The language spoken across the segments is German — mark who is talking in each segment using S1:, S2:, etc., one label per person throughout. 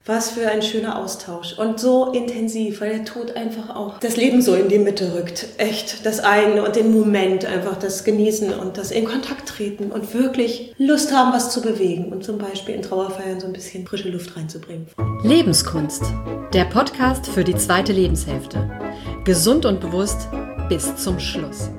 S1: Was für ein schöner Austausch und so intensiv, weil der Tod einfach auch das Leben so in die Mitte rückt. Echt, das eine und den Moment, einfach das Genießen und das in Kontakt treten und wirklich Lust haben, was zu bewegen und zum Beispiel in Trauerfeiern so ein bisschen frische Luft reinzubringen.
S2: Lebenskunst, der Podcast für die zweite Lebenshälfte. Gesund und bewusst bis zum Schluss.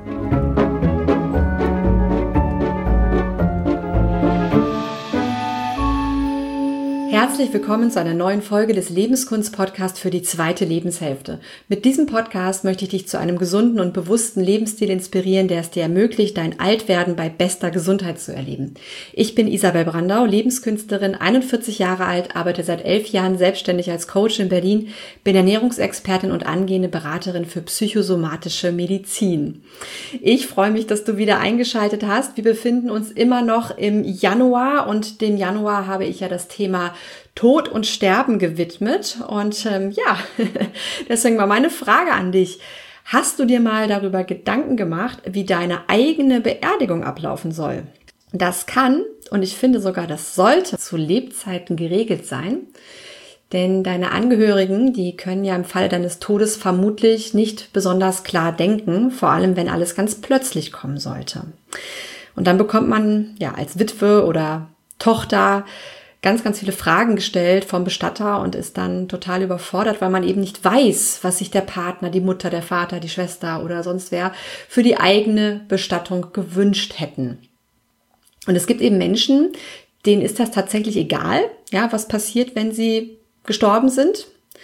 S2: Herzlich willkommen zu einer neuen Folge des Lebenskunst-Podcasts für die zweite Lebenshälfte. Mit diesem Podcast möchte ich dich zu einem gesunden und bewussten Lebensstil inspirieren, der es dir ermöglicht, dein Altwerden bei bester Gesundheit zu erleben. Ich bin Isabel Brandau, Lebenskünstlerin, 41 Jahre alt, arbeite seit 11 Jahren selbstständig als Coach in Berlin, bin Ernährungsexpertin und angehende Beraterin für psychosomatische Medizin. Ich freue mich, dass du wieder eingeschaltet hast. Wir befinden uns immer noch im Januar und dem Januar habe ich ja das Thema Tod und Sterben gewidmet und deswegen war meine Frage an dich. Hast du dir mal darüber Gedanken gemacht, wie deine eigene Beerdigung ablaufen soll? Das kann und ich finde sogar, das sollte zu Lebzeiten geregelt sein, denn deine Angehörigen, die können ja im Falle deines Todes vermutlich nicht besonders klar denken, vor allem wenn alles ganz plötzlich kommen sollte. Und dann bekommt man ja als Witwe oder Tochter ganz viele Fragen gestellt vom Bestatter und ist dann total überfordert, weil man eben nicht weiß, was sich der Partner, die Mutter, der Vater, die Schwester oder sonst wer für die eigene Bestattung gewünscht hätten. Und es gibt eben Menschen, denen ist das tatsächlich egal, ja, was passiert, wenn sie gestorben sind.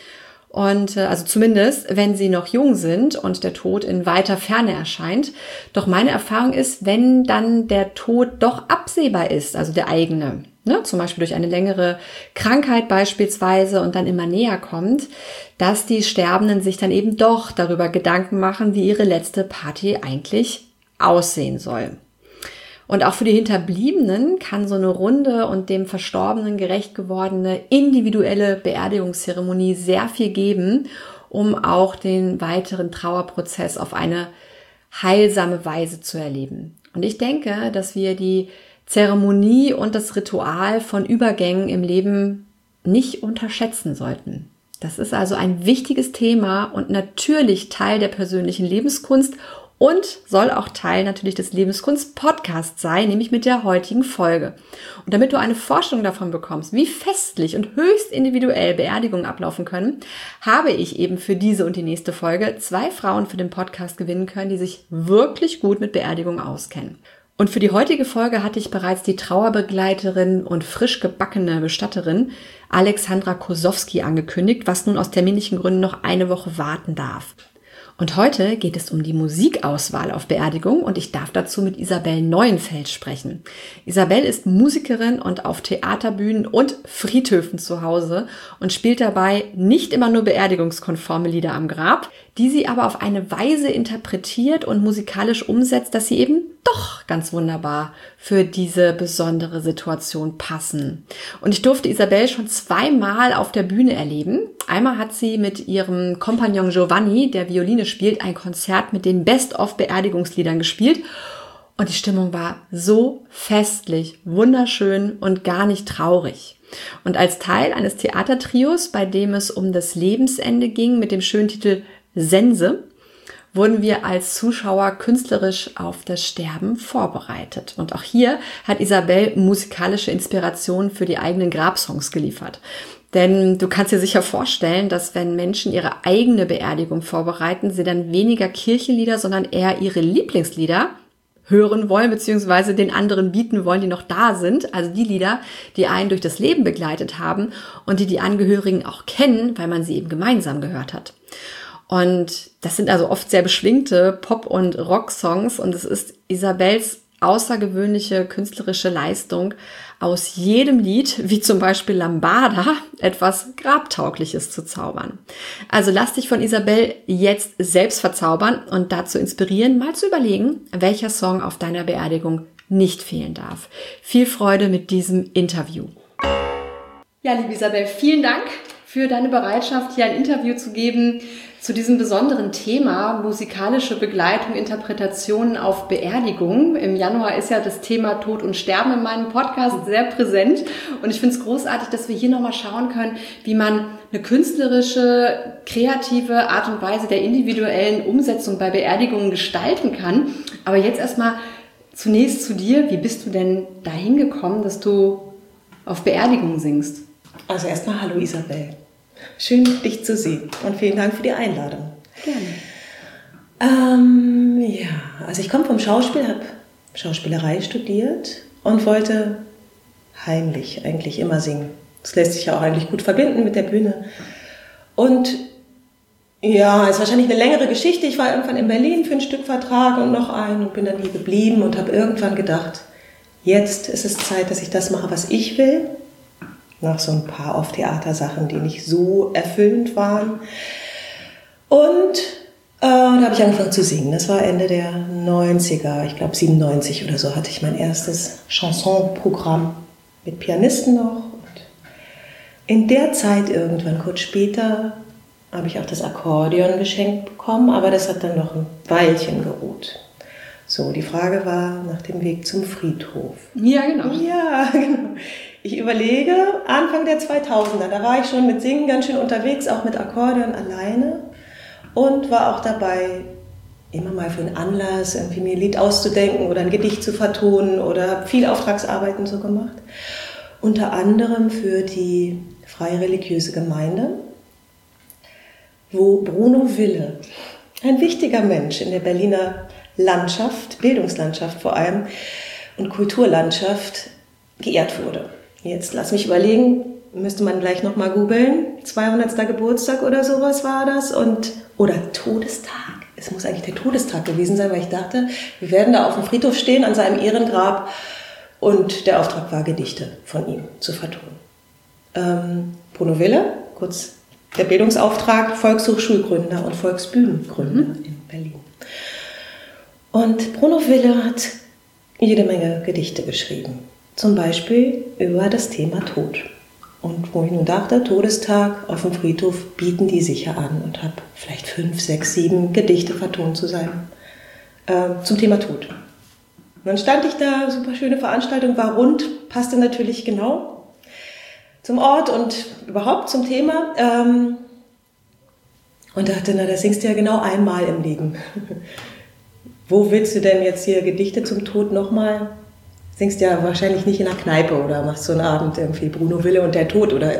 S2: Und also zumindest, wenn sie noch jung sind und der Tod in weiter Ferne erscheint. Doch meine Erfahrung ist, wenn dann der Tod doch absehbar ist, also der eigene, zum Beispiel durch eine längere Krankheit beispielsweise und dann immer näher kommt, dass die Sterbenden sich dann eben doch darüber Gedanken machen, wie ihre letzte Party eigentlich aussehen soll. Und auch für die Hinterbliebenen kann so eine runde und dem Verstorbenen gerecht gewordene individuelle Beerdigungszeremonie sehr viel geben, um auch den weiteren Trauerprozess auf eine heilsame Weise zu erleben. Und ich denke, dass wir die Zeremonie und das Ritual von Übergängen im Leben nicht unterschätzen sollten. Das ist also ein wichtiges Thema und natürlich Teil der persönlichen Lebenskunst und soll auch Teil natürlich des Lebenskunst-Podcasts sein, nämlich mit der heutigen Folge. Und damit du eine Vorstellung davon bekommst, wie festlich und höchst individuell Beerdigungen ablaufen können, habe ich eben für diese und die nächste Folge 2 Frauen für den Podcast gewinnen können, die sich wirklich gut mit Beerdigungen auskennen. Und für die heutige Folge hatte ich bereits die Trauerbegleiterin und frisch gebackene Bestatterin Alexandra Kosowski angekündigt, was nun aus terminlichen Gründen noch eine Woche warten darf. Und heute geht es um die Musikauswahl auf Beerdigung und ich darf dazu mit Isabel Neuenfeld sprechen. Isabel ist Musikerin und auf Theaterbühnen und Friedhöfen zu Hause und spielt dabei nicht immer nur beerdigungskonforme Lieder am Grab, die sie aber auf eine Weise interpretiert und musikalisch umsetzt, dass sie eben doch ganz wunderbar für diese besondere Situation passen. Und ich durfte Isabel schon 2-mal auf der Bühne erleben. Einmal hat sie mit ihrem Kompagnon Giovanni, der Violine spielt, ein Konzert mit den Best-of-Beerdigungsliedern gespielt. Und die Stimmung war so festlich, wunderschön und gar nicht traurig. Und als Teil eines Theatertrios, bei dem es um das Lebensende ging, mit dem schönen Titel Sense, wurden wir als Zuschauer künstlerisch auf das Sterben vorbereitet. Und auch hier hat Isabel musikalische Inspirationen für die eigenen Grabsongs geliefert. Denn du kannst dir sicher vorstellen, dass wenn Menschen ihre eigene Beerdigung vorbereiten, sie dann weniger Kirchenlieder, sondern eher ihre Lieblingslieder hören wollen, beziehungsweise den anderen bieten wollen, die noch da sind. Also die Lieder, die einen durch das Leben begleitet haben und die Angehörigen auch kennen, weil man sie eben gemeinsam gehört hat. Und das sind also oft sehr beschwingte Pop- und Rock-Songs und es ist Isabels außergewöhnliche künstlerische Leistung, aus jedem Lied, wie zum Beispiel Lambada, etwas Grabtaugliches zu zaubern. Also lass dich von Isabel jetzt selbst verzaubern und dazu inspirieren, mal zu überlegen, welcher Song auf deiner Beerdigung nicht fehlen darf. Viel Freude mit diesem Interview. Ja, liebe Isabel, vielen Dank für deine Bereitschaft, hier ein Interview zu geben zu diesem besonderen Thema musikalische Begleitung, Interpretationen auf Beerdigung. Im Januar ist ja das Thema Tod und Sterben in meinem Podcast sehr präsent und ich finde es großartig, dass wir hier nochmal schauen können, wie man eine künstlerische, kreative Art und Weise der individuellen Umsetzung bei Beerdigungen gestalten kann. Aber jetzt erstmal zunächst zu dir. Wie bist du denn dahin gekommen, dass du auf Beerdigungen singst?
S1: Also erstmal hallo Isabel. Schön, dich zu sehen und vielen Dank für die Einladung.
S2: Gerne.
S1: Also ich komme vom Schauspiel, habe Schauspielerei studiert und wollte heimlich eigentlich immer singen. Das lässt sich ja auch eigentlich gut verbinden mit der Bühne. Und ja, ist wahrscheinlich eine längere Geschichte. Ich war irgendwann in Berlin für ein Stückvertrag und noch einen und bin dann hier geblieben und habe irgendwann gedacht, jetzt ist es Zeit, dass ich das mache, was ich will. Nach so ein paar Off-Theater-Sachen, die nicht so erfüllend waren. Und da habe ich angefangen zu singen. Das war Ende der 90er, ich glaube 97 oder so, hatte ich mein erstes Chanson-Programm mit Pianisten noch. Und in der Zeit irgendwann, kurz später, habe ich auch das Akkordeon geschenkt bekommen, aber das hat dann noch ein Weilchen geruht. So, die Frage war nach dem Weg zum Friedhof.
S2: Ja, genau.
S1: Ja, genau. Ich überlege, Anfang der 2000er, da war ich schon mit Singen ganz schön unterwegs, auch mit Akkordeon alleine und war auch dabei, immer mal für einen Anlass irgendwie mir ein Lied auszudenken oder ein Gedicht zu vertonen oder habe viel Auftragsarbeiten so gemacht. Unter anderem für die Freie Religiöse Gemeinde, wo Bruno Wille, ein wichtiger Mensch in der Berliner Landschaft, Bildungslandschaft vor allem und Kulturlandschaft, geehrt wurde. Jetzt lass mich überlegen, müsste man gleich nochmal googeln, 200. Geburtstag oder sowas war das oder Todestag. Es muss eigentlich der Todestag gewesen sein, weil ich dachte, wir werden da auf dem Friedhof stehen an seinem Ehrengrab und der Auftrag war, Gedichte von ihm zu vertonen. Bruno Wille, kurz der Bildungsauftrag, Volkshochschulgründer und Volksbühnengründer in Berlin. Und Bruno Wille hat jede Menge Gedichte geschrieben. Zum Beispiel über das Thema Tod. Und wo ich nun dachte, Todestag auf dem Friedhof bieten die sicher an und habe vielleicht 5, 6, 7 Gedichte vertont zu sein zum Thema Tod. Und dann stand ich da, super schöne Veranstaltung, war rund, passte natürlich genau zum Ort und überhaupt zum Thema. Und dachte, da singst du ja genau einmal im Leben. Wo willst du denn jetzt hier Gedichte zum Tod nochmal? Singst ja wahrscheinlich nicht in einer Kneipe oder machst so einen Abend irgendwie Bruno Wille und der Tod oder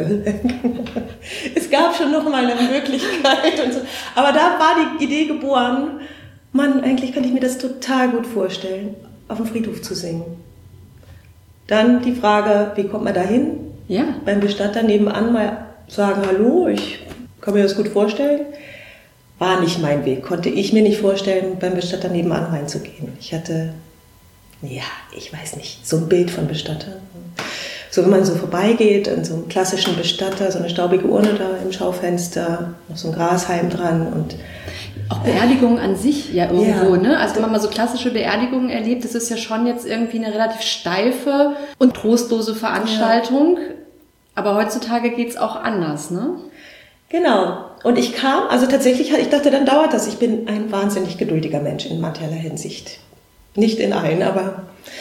S1: es gab schon noch mal eine Möglichkeit und so. Aber da war die Idee geboren, Mann, eigentlich könnte ich mir das total gut vorstellen, auf dem Friedhof zu singen. Dann die Frage, wie kommt man da hin?
S2: Ja.
S1: Beim Bestatter nebenan mal sagen, hallo, ich kann mir das gut vorstellen. War nicht mein Weg, konnte ich mir nicht vorstellen, beim Bestatter nebenan reinzugehen. Ich hatte, ich weiß nicht, so ein Bild von Bestattern. So, wenn man so vorbeigeht an so einem klassischen Bestatter, so eine staubige Urne da im Schaufenster, noch so ein Grashalm dran und
S2: auch Beerdigungen an sich ja irgendwo, ne? Also wenn man mal so klassische Beerdigungen erlebt, das ist ja schon jetzt irgendwie eine relativ steife und trostlose Veranstaltung. Ja. Aber heutzutage geht's auch anders, ne?
S1: Genau. Und ich kam, also tatsächlich, ich dachte, dann dauert das. Ich bin ein wahnsinnig geduldiger Mensch in mancherlei Hinsicht. Nicht in allen, aber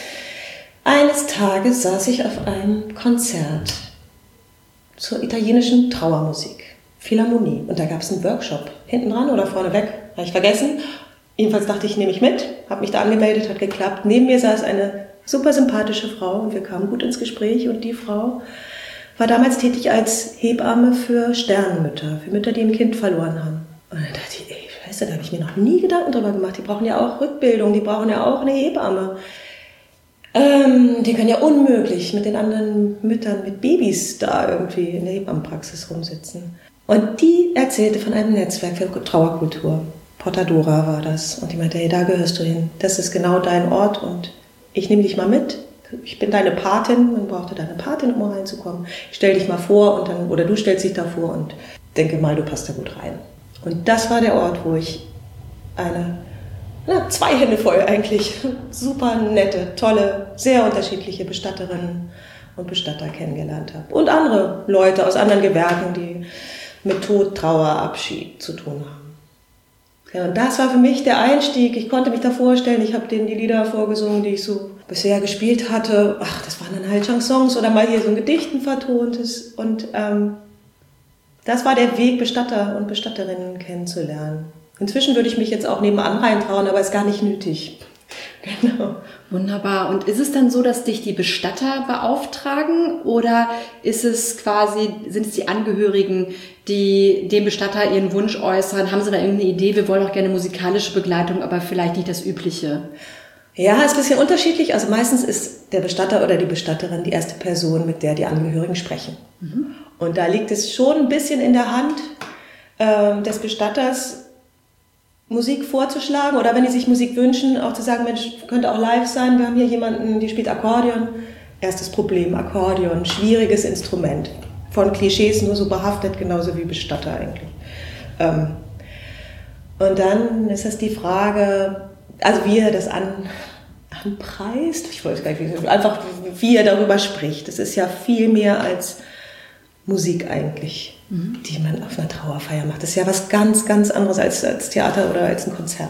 S1: eines Tages saß ich auf einem Konzert zur italienischen Trauermusik, Philharmonie. Und da gab es einen Workshop, hinten dran oder vorne weg, habe ich vergessen. Jedenfalls dachte ich, nehme ich mit, habe mich da angemeldet, hat geklappt. Neben mir saß eine super sympathische Frau und wir kamen gut ins Gespräch. Und die Frau war damals tätig als Hebamme für Sternenmütter, für Mütter, die ein Kind verloren haben. Und dann dachte ich, da habe ich mir noch nie Gedanken drüber gemacht. Die brauchen ja auch Rückbildung, die brauchen ja auch eine Hebamme. Die können ja unmöglich mit den anderen Müttern, mit Babys da irgendwie in der Hebammenpraxis rumsitzen. Und die erzählte von einem Netzwerk für Trauerkultur. Portadora war das. Und die meinte, hey, da gehörst du hin. Das ist genau dein Ort und ich nehme dich mal mit. Ich bin deine Patin. Man brauchte deine Patin, um mal reinzukommen. Ich stell dich mal vor und dann, oder du stellst dich da vor und denke mal, du passt da gut rein. Und das war der Ort, wo ich 2 Hände voll eigentlich, super nette, tolle, sehr unterschiedliche Bestatterinnen und Bestatter kennengelernt habe. Und andere Leute aus anderen Gewerken, die mit Tod, Trauer, Abschied zu tun haben. Ja, und das war für mich der Einstieg. Ich konnte mich da vorstellen, ich habe denen die Lieder vorgesungen, die ich so bisher gespielt hatte. Ach, das waren dann halt Chansons oder mal hier so ein Gedichten vertontes. Und das war der Weg, Bestatter und Bestatterinnen kennenzulernen. Inzwischen würde ich mich jetzt auch nebenan reintrauen, aber ist gar nicht nötig. Genau.
S2: Wunderbar. Und ist es dann so, dass dich die Bestatter beauftragen oder ist es quasi, sind es die Angehörigen, die dem Bestatter ihren Wunsch äußern? Haben sie da irgendeine Idee? Wir wollen auch gerne musikalische Begleitung, aber vielleicht nicht das Übliche.
S1: Ja, ist ein bisschen unterschiedlich. Also meistens ist der Bestatter oder die Bestatterin die erste Person, mit der die Angehörigen sprechen. Mhm. Und da liegt es schon ein bisschen in der Hand des Bestatters, Musik vorzuschlagen oder wenn die sich Musik wünschen, auch zu sagen, Mensch, könnte auch live sein, wir haben hier jemanden, die spielt Akkordeon. Erstes Problem, Akkordeon, schwieriges Instrument. Von Klischees nur so behaftet, genauso wie Bestatter eigentlich. Und dann ist das die Frage, also wie er das anpreist, ich weiß gar nicht, einfach wie er darüber spricht. Das ist ja viel mehr als Musik eigentlich, die man auf einer Trauerfeier macht. Das ist ja was ganz, ganz anderes als Theater oder als ein Konzert.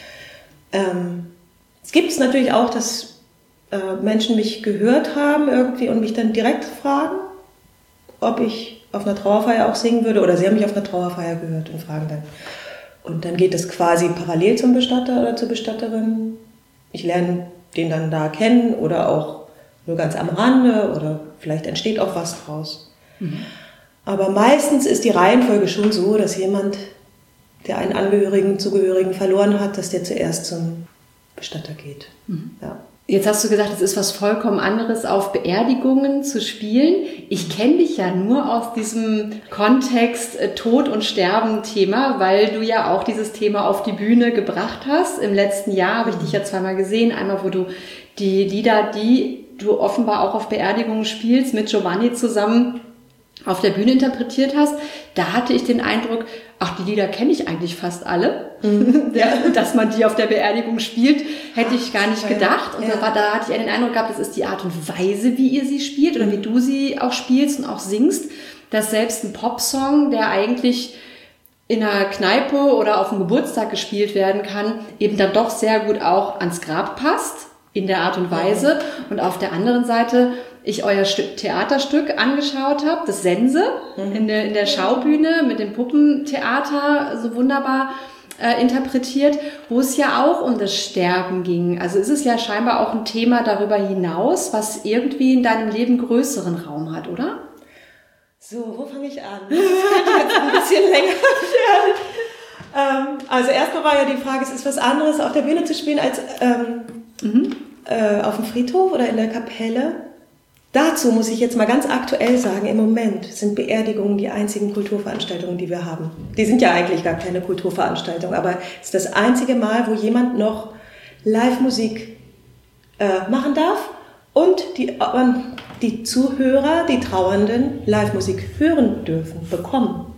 S1: Es gibt es natürlich auch, dass Menschen mich gehört haben irgendwie und mich dann direkt fragen, ob ich auf einer Trauerfeier auch singen würde oder sie haben mich auf einer Trauerfeier gehört und fragen dann. Und dann geht es quasi parallel zum Bestatter oder zur Bestatterin. Ich lerne den dann da kennen oder auch nur ganz am Rande oder vielleicht entsteht auch was draus. Aber meistens ist die Reihenfolge schon so, dass jemand, der einen Angehörigen, Zugehörigen verloren hat, dass der zuerst zum Bestatter geht. Ja.
S2: Jetzt hast du gesagt, es ist was vollkommen anderes, auf Beerdigungen zu spielen. Ich kenne dich ja nur aus diesem Kontext Tod- und Sterben-Thema, weil du ja auch dieses Thema auf die Bühne gebracht hast. Im letzten Jahr habe ich dich ja zweimal gesehen. Einmal, wo du die Lieder, die du offenbar auch auf Beerdigungen spielst, mit Giovanni zusammen auf der Bühne interpretiert hast. Da hatte ich den Eindruck, ach, die Lieder kenne ich eigentlich fast alle. Dass man die auf der Beerdigung spielt, hätte ich gar nicht gedacht. Und da hatte ich den Eindruck gehabt, das ist die Art und Weise, wie ihr sie spielt oder wie du sie auch spielst und auch singst, dass selbst ein Popsong, der eigentlich in einer Kneipe oder auf dem Geburtstag gespielt werden kann, eben dann doch sehr gut auch ans Grab passt, in der Art und Weise. Und auf der anderen Seite ich euer Theaterstück angeschaut habe, das Sense, in der Schaubühne mit dem Puppentheater so wunderbar interpretiert, wo es ja auch um das Sterben ging. Also ist es ja scheinbar auch ein Thema darüber hinaus, was irgendwie in deinem Leben größeren Raum hat, oder?
S1: So, wo fange ich an? Das könnte jetzt ein bisschen länger werden. Also erstmal war ja die Frage, es ist was anderes, auf der Bühne zu spielen, als auf dem Friedhof oder in der Kapelle. Dazu muss ich jetzt mal ganz aktuell sagen, im Moment sind Beerdigungen die einzigen Kulturveranstaltungen, die wir haben. Die sind ja eigentlich gar keine Kulturveranstaltung, aber es ist das einzige Mal, wo jemand noch Live-Musik machen darf und die Zuhörer, die Trauernden, Live-Musik hören dürfen, bekommen.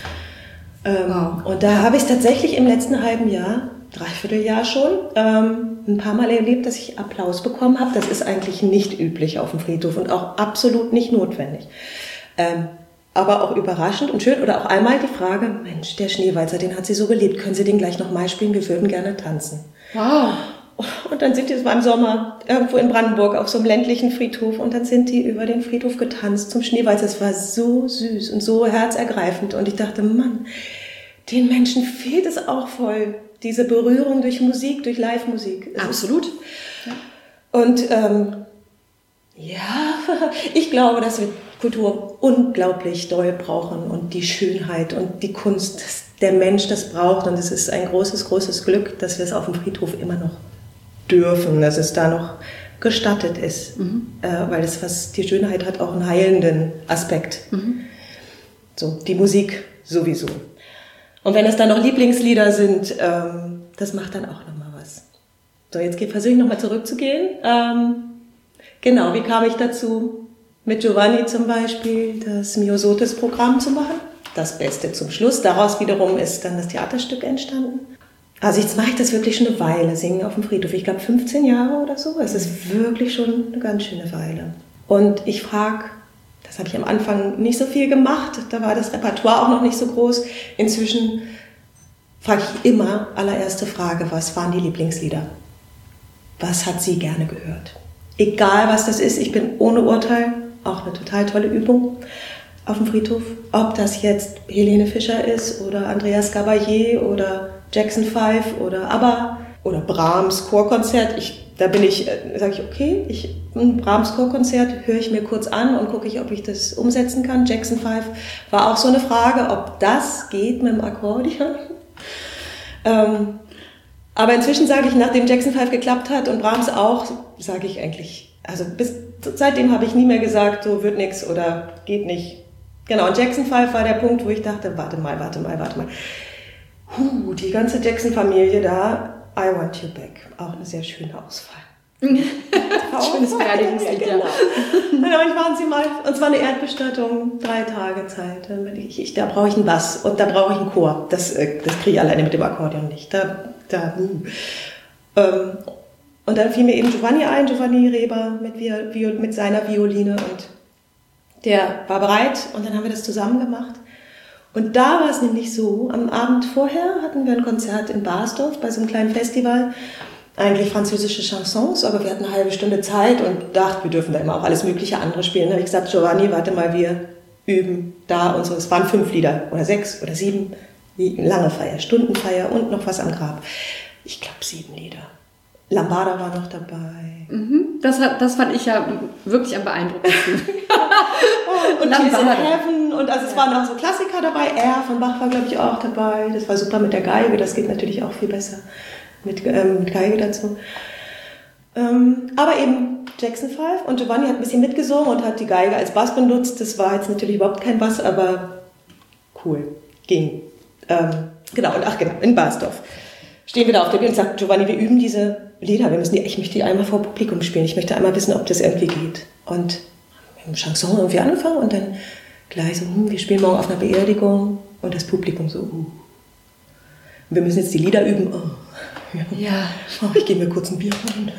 S1: Wow. Und da habe ich es tatsächlich im letzten halben Jahr, Dreivierteljahr schon, ein paar Mal erlebt, dass ich Applaus bekommen habe. Das ist eigentlich nicht üblich auf dem Friedhof und auch absolut nicht notwendig. Aber auch überraschend und schön. Oder auch einmal die Frage, Mensch, der Schneewalzer, den hat sie so geliebt. Können Sie den gleich nochmal spielen? Wir würden gerne tanzen.
S2: Wow.
S1: Und dann sind die, es war im Sommer, irgendwo in Brandenburg auf so einem ländlichen Friedhof und dann sind die über den Friedhof getanzt zum Schneewalzer. Es war so süß und so herzergreifend und ich dachte, Mann, den Menschen fehlt es auch voll, diese Berührung durch Musik, durch Live-Musik.
S2: Absolut.
S1: Ja. Und ich glaube, dass wir Kultur unglaublich doll brauchen und die Schönheit und die Kunst, der Mensch das braucht und es ist ein großes, großes Glück, dass wir es auf dem Friedhof immer noch dürfen, dass es da noch gestattet ist, weil es die Schönheit hat auch einen heilenden Aspekt. So, die Musik sowieso. Und wenn es dann noch Lieblingslieder sind, das macht dann auch nochmal was. So, jetzt versuche ich nochmal zurückzugehen. Genau, wie kam ich dazu, mit Giovanni zum Beispiel das Myosotis-Programm zu machen? Das Beste zum Schluss. Daraus wiederum ist dann das Theaterstück entstanden. Also jetzt mache ich das wirklich schon eine Weile, singen auf dem Friedhof. Ich glaube 15 Jahre oder so. Es ist wirklich schon eine ganz schöne Weile. Und ich frage, das habe ich am Anfang nicht so viel gemacht, da war das Repertoire auch noch nicht so groß. Inzwischen frage ich immer, allererste Frage, was waren die Lieblingslieder? Was hat sie gerne gehört? Egal was das ist, ich bin ohne Urteil, auch eine total tolle Übung auf dem Friedhof. Ob das jetzt Helene Fischer ist oder Andreas Gabalier oder Jackson 5 oder ABBA oder Brahms Chorkonzert. Sage ich, okay, ein Brahms Chorkonzert höre ich mir kurz an und gucke ich, ob ich das umsetzen kann. Jackson 5 war auch so eine Frage, ob das geht mit dem Akkordeon. Aber inzwischen sage ich, nachdem Jackson 5 geklappt hat und Brahms auch, sage ich eigentlich, also seitdem habe ich nie mehr gesagt, so wird nix oder geht nicht. Genau, und Jackson 5 war der Punkt, wo ich dachte, warte mal. Die ganze Jackson-Familie da, I Want You Back. Auch eine sehr schöne Auswahl.
S2: Schönes Beerdigungslied, ja.
S1: Genau, ich waren sie mal, und zwar eine Erdbestattung, 3 Tage Zeit. Da brauche ich einen Bass und da brauche ich einen Chor. Das kriege ich alleine mit dem Akkordeon nicht. Und dann fiel mir eben Giovanni Reber mit seiner Violine und der war bereit und dann haben wir das zusammen gemacht. Und da war es nämlich so, am Abend vorher hatten wir ein Konzert in Basdorf bei so einem kleinen Festival, eigentlich französische Chansons, aber wir hatten eine halbe Stunde Zeit und dachten, wir dürfen da immer auch alles mögliche andere spielen. Da habe ich gesagt, Giovanni, warte mal, wir üben da und so. Es waren 5 Lieder oder 6 oder 7, lange Feier, Stundenfeier und noch was am Grab. Ich glaube 7 Lieder. Lambada war noch dabei.
S2: Das fand ich ja wirklich am beeindruckendsten.
S1: Und Tears in Heaven und also es waren auch so Klassiker dabei. R von Bach war, glaube ich, auch dabei. Das war super mit der Geige, das geht natürlich auch viel besser mit Geige dazu. Aber eben Jackson 5 und Giovanni hat ein bisschen mitgesungen und hat die Geige als Bass benutzt. Das war jetzt natürlich überhaupt kein Bass, aber cool, ging. Genau, in Basdorf stehen wir da auf der Bühne und sagt, Giovanni, wir üben diese Lieder, ich möchte die einmal vor Publikum spielen, ich möchte einmal wissen, ob das irgendwie geht. Und wir haben Chanson irgendwie angefangen und dann gleich so, wir spielen morgen auf einer Beerdigung und das Publikum so, wir müssen jetzt die Lieder üben. Ich gehe mir kurz ein Bier holen.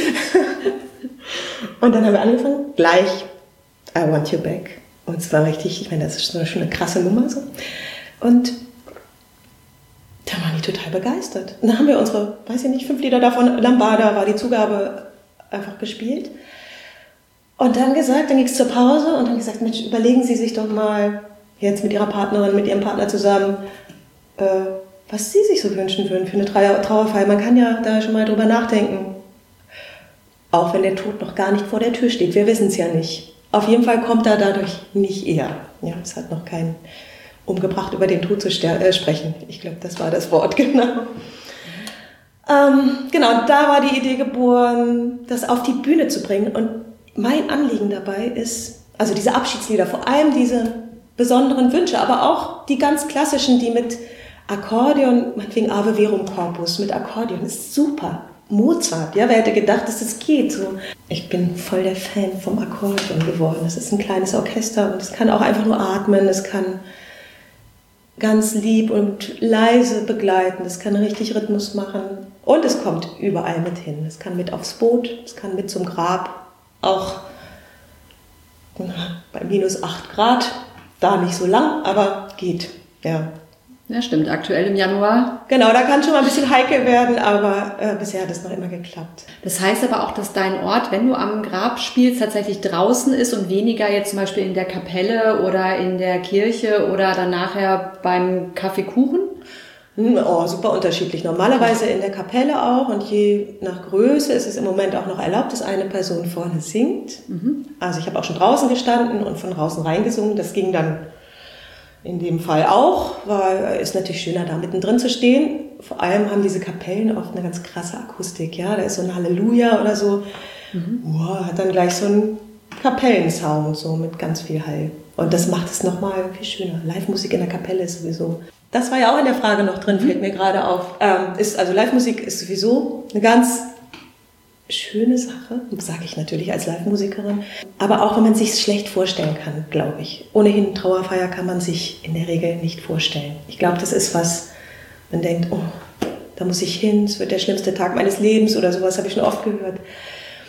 S1: Und dann haben wir angefangen, gleich I Want You Back. Und es war richtig, ich meine, das ist schon eine krasse Nummer so. Und da waren die total begeistert. Und dann haben wir unsere, 5 Lieder davon, Lambada war die Zugabe, einfach gespielt. Und dann ging es zur Pause und dann gesagt, Mensch, überlegen Sie sich doch mal jetzt mit Ihrer Partnerin, mit Ihrem Partner zusammen, was Sie sich so wünschen würden für eine Trauerfeier. Man kann ja da schon mal drüber nachdenken. Auch wenn der Tod noch gar nicht vor der Tür steht. Wir wissen es ja nicht. Auf jeden Fall kommt er dadurch nicht eher. Ja, es hat noch keinen umgebracht, über den Tod zu sprechen. Ich glaube, das war das Wort, genau. Genau, da war die Idee geboren, das auf die Bühne zu bringen. Und mein Anliegen dabei ist, also diese Abschiedslieder, vor allem diese besonderen Wünsche, aber auch die ganz klassischen, die mit Akkordeon, meinetwegen Ave Verum Corpus, mit Akkordeon ist super. Mozart, ja, wer hätte gedacht, dass das geht? So. Ich bin voll der Fan vom Akkordeon geworden. Das ist ein kleines Orchester und es kann auch einfach nur atmen, es kann ganz lieb und leise begleiten, es kann richtig Rhythmus machen und es kommt überall mit hin. Es kann mit aufs Boot, es kann mit zum Grab, auch bei minus 8 Grad, da nicht so lang, aber geht, ja.
S2: Ja, stimmt. Aktuell im Januar.
S1: Genau, da kann schon mal ein bisschen heikel werden, aber bisher hat es noch immer geklappt.
S2: Das heißt aber auch, dass dein Ort, wenn du am Grab spielst, tatsächlich draußen ist und weniger jetzt zum Beispiel in der Kapelle oder in der Kirche oder dann nachher beim Kaffeekuchen?
S1: Oh, super unterschiedlich. Normalerweise in der Kapelle auch und je nach Größe ist es im Moment auch noch erlaubt, dass eine Person vorne singt. Also ich habe auch schon draußen gestanden und von draußen reingesungen. Das ging dann in dem Fall auch, weil es natürlich schöner, da mittendrin zu stehen. Vor allem haben diese Kapellen oft eine ganz krasse Akustik. Ja, da ist so ein Halleluja oder so. Hat dann gleich so einen Kapellensound so mit ganz viel Hall. Und das macht es nochmal viel schöner. Live-Musik in der Kapelle ist sowieso. Das war ja auch in der Frage noch drin, fällt mir gerade auf. Also Live-Musik ist sowieso eine ganz schöne Sache, sage ich natürlich als Live-Musikerin. Aber auch wenn man sich es schlecht vorstellen kann, glaube ich. Ohnehin Trauerfeier kann man sich in der Regel nicht vorstellen. Ich glaube, das ist was, man denkt, da muss ich hin, es wird der schlimmste Tag meines Lebens oder sowas, habe ich schon oft gehört.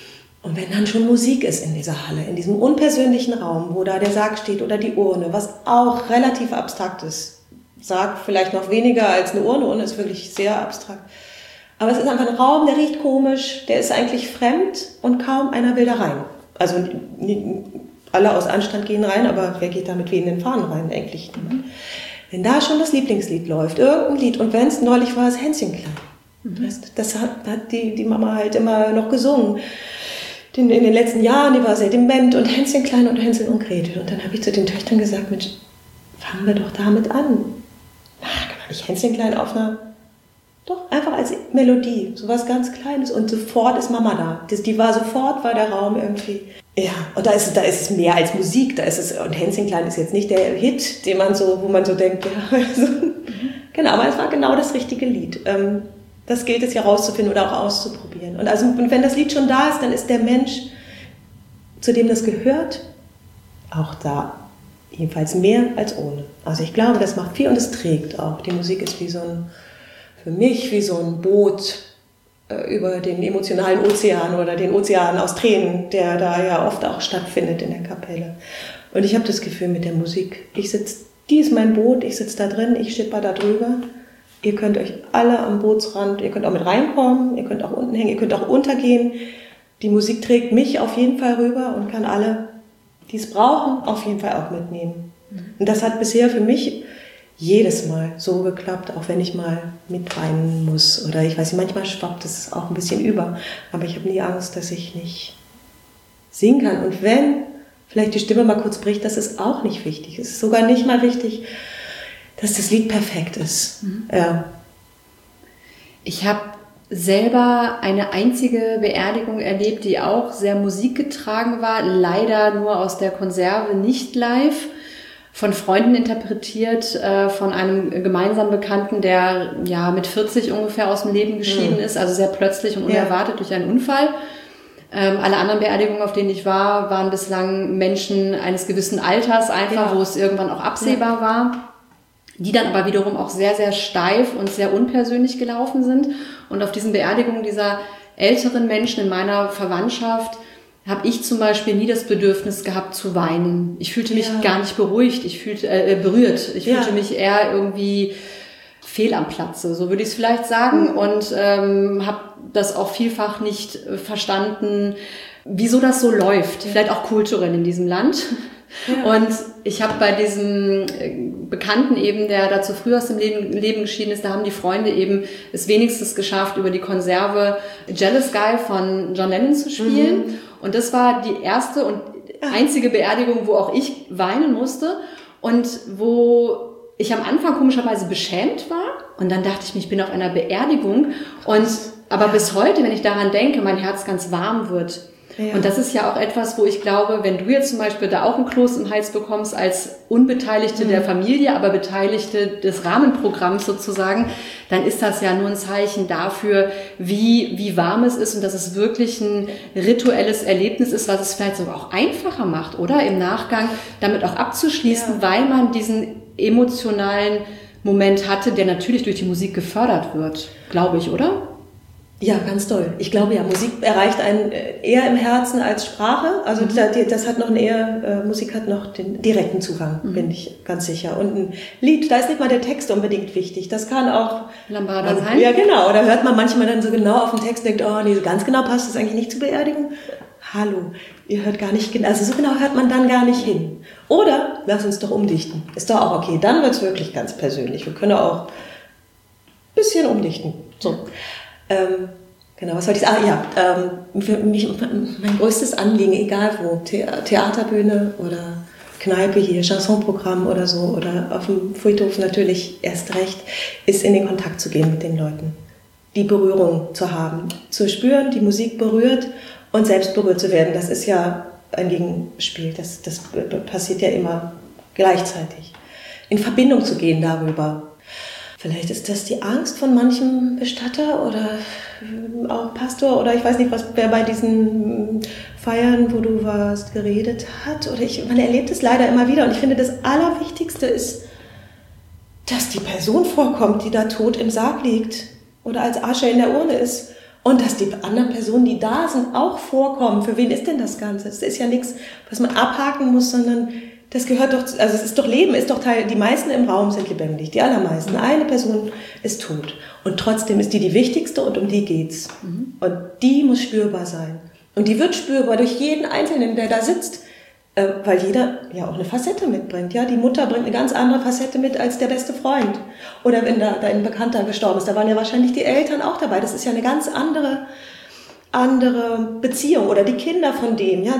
S1: Und wenn dann schon Musik ist in dieser Halle, in diesem unpersönlichen Raum, wo da der Sarg steht oder die Urne, was auch relativ abstrakt ist. Sarg vielleicht noch weniger als eine Urne, Urne ist wirklich sehr abstrakt. Aber es ist einfach ein Raum, der riecht komisch, der ist eigentlich fremd und kaum einer will da rein. Also alle aus Anstand gehen rein, aber wer geht da mit wehenden Fahnen rein? Eigentlich niemand. Wenn da schon das Lieblingslied läuft, irgendein Lied, und wenn es neulich war, das Hänschenklein. Das hat die Mama halt immer noch gesungen. In den letzten Jahren, die war sehr dement und Hänschen klein und Hänsel und Gretel. Und dann habe ich zu den Töchtern gesagt, Mensch, fangen wir doch damit an. Kann man nicht Hänschen klein auf doch, einfach als Melodie, so was ganz Kleines. Und sofort ist Mama da. War der Raum irgendwie. Ja, und da ist es mehr als Musik. Und Hänschen klein ist jetzt nicht der Hit, wo man so denkt, ja, also, genau, aber es war genau das richtige Lied. Das gilt es ja rauszufinden oder auch auszuprobieren. Und wenn das Lied schon da ist, dann ist der Mensch, zu dem das gehört, auch da. Jedenfalls mehr als ohne. Also ich glaube, das macht viel und es trägt auch. Die Musik ist für mich wie so ein Boot über den emotionalen Ozean oder den Ozean aus Tränen, der da ja oft auch stattfindet in der Kapelle. Und ich habe das Gefühl mit der Musik, die ist mein Boot, ich sitze da drin, ich schipper da drüber. Ihr könnt euch alle am Bootsrand, ihr könnt auch mit reinkommen, ihr könnt auch unten hängen, ihr könnt auch untergehen. Die Musik trägt mich auf jeden Fall rüber und kann alle, die es brauchen, auf jeden Fall auch mitnehmen. Und das hat bisher für mich jedes Mal so geklappt, auch wenn ich mal mitweinen muss. Oder ich weiß nicht, manchmal schwappt es auch ein bisschen über. Aber ich habe nie Angst, dass ich nicht singen kann. Und wenn vielleicht die Stimme mal kurz bricht, das ist auch nicht wichtig. Es ist sogar nicht mal wichtig, dass das Lied perfekt ist. Ja.
S2: Ich habe selber eine einzige Beerdigung erlebt, die auch sehr musikgetragen war, leider nur aus der Konserve, nicht live, von Freunden interpretiert, von einem gemeinsamen Bekannten, der ja mit 40 ungefähr aus dem Leben geschieden ist, also sehr plötzlich und unerwartet durch einen Unfall. Alle anderen Beerdigungen, auf denen ich war, waren bislang Menschen eines gewissen Alters einfach, wo es irgendwann auch absehbar war, die dann aber wiederum auch sehr, sehr steif und sehr unpersönlich gelaufen sind. Und auf diesen Beerdigungen dieser älteren Menschen in meiner Verwandtschaft habe ich zum Beispiel nie das Bedürfnis gehabt zu weinen. Ich fühlte mich gar nicht berührt. Ich fühlte mich eher irgendwie fehl am Platze, so würde ich es vielleicht sagen. Und habe das auch vielfach nicht verstanden, wieso das so läuft. Vielleicht auch kulturell in diesem Land. Ja. Und ich habe bei diesem Bekannten eben, der dazu früh aus dem Leben geschieden ist, da haben die Freunde eben es wenigstens geschafft, über die Konserve Jealous Guy von John Lennon zu spielen. Und das war die erste und einzige Beerdigung, wo auch ich weinen musste und wo ich am Anfang komischerweise beschämt war. Und dann dachte ich mir, ich bin auf einer Beerdigung. Aber bis heute, wenn ich daran denke, mein Herz ganz warm wird. Ja. Und das ist ja auch etwas, wo ich glaube, wenn du jetzt zum Beispiel da auch ein Kloß im Hals bekommst als Unbeteiligte der Familie, aber Beteiligte des Rahmenprogramms sozusagen, dann ist das ja nur ein Zeichen dafür, wie warm es ist und dass es wirklich ein rituelles Erlebnis ist, was es vielleicht sogar auch einfacher macht, oder? Im Nachgang damit auch abzuschließen, weil man diesen emotionalen Moment hatte, der natürlich durch die Musik gefördert wird, glaube ich, oder?
S1: Ja, ganz toll. Ich glaube ja, Musik erreicht einen eher im Herzen als Sprache. Also das hat noch Musik hat noch den direkten Zugang, bin ich ganz sicher. Und ein Lied, da ist nicht mal der Text unbedingt wichtig. Das kann auch
S2: Lambada sein.
S1: Ja, genau. Da hört man manchmal dann so genau auf den Text und denkt, oh nee, ganz genau passt das eigentlich nicht zur Beerdigung. Hallo, ihr hört gar nicht genau, also so genau hört man dann gar nicht hin. Oder lass uns doch umdichten. Ist doch auch okay. Dann wird's wirklich ganz persönlich. Wir können auch ein bisschen umdichten. So. Genau, was wollte ich sagen? Für mich, mein größtes Anliegen, egal wo, Theaterbühne oder Kneipe hier, Chansonprogramm oder so, oder auf dem Friedhof natürlich erst recht, ist in den Kontakt zu gehen mit den Leuten. Die Berührung zu haben, zu spüren, die Musik berührt und selbst berührt zu werden. Das ist ja ein Gegenspiel, das passiert ja immer gleichzeitig. In Verbindung zu gehen darüber. Vielleicht ist das die Angst von manchem Bestatter oder auch Pastor oder ich weiß nicht, wer bei diesen Feiern, wo du warst, geredet hat. Oder man erlebt es leider immer wieder. Und ich finde, das Allerwichtigste ist, dass die Person vorkommt, die da tot im Sarg liegt oder als Asche in der Urne ist Und dass die anderen Personen, die da sind, auch vorkommen. Für wen ist denn das Ganze? Das ist ja nichts, was man abhaken muss, sondern das gehört doch, also es ist doch Leben, ist doch Teil, die meisten im Raum sind lebendig, die allermeisten. Eine Person ist tot. Und trotzdem ist die wichtigste und um die geht's. Und die muss spürbar sein. Und die wird spürbar durch jeden Einzelnen, der da sitzt. Weil jeder ja auch eine Facette mitbringt. Ja? Die Mutter bringt eine ganz andere Facette mit als der beste Freund. Oder wenn da ein Bekannter gestorben ist, da waren ja wahrscheinlich die Eltern auch dabei. Das ist ja eine ganz andere Beziehung. Oder die Kinder von dem. Ja?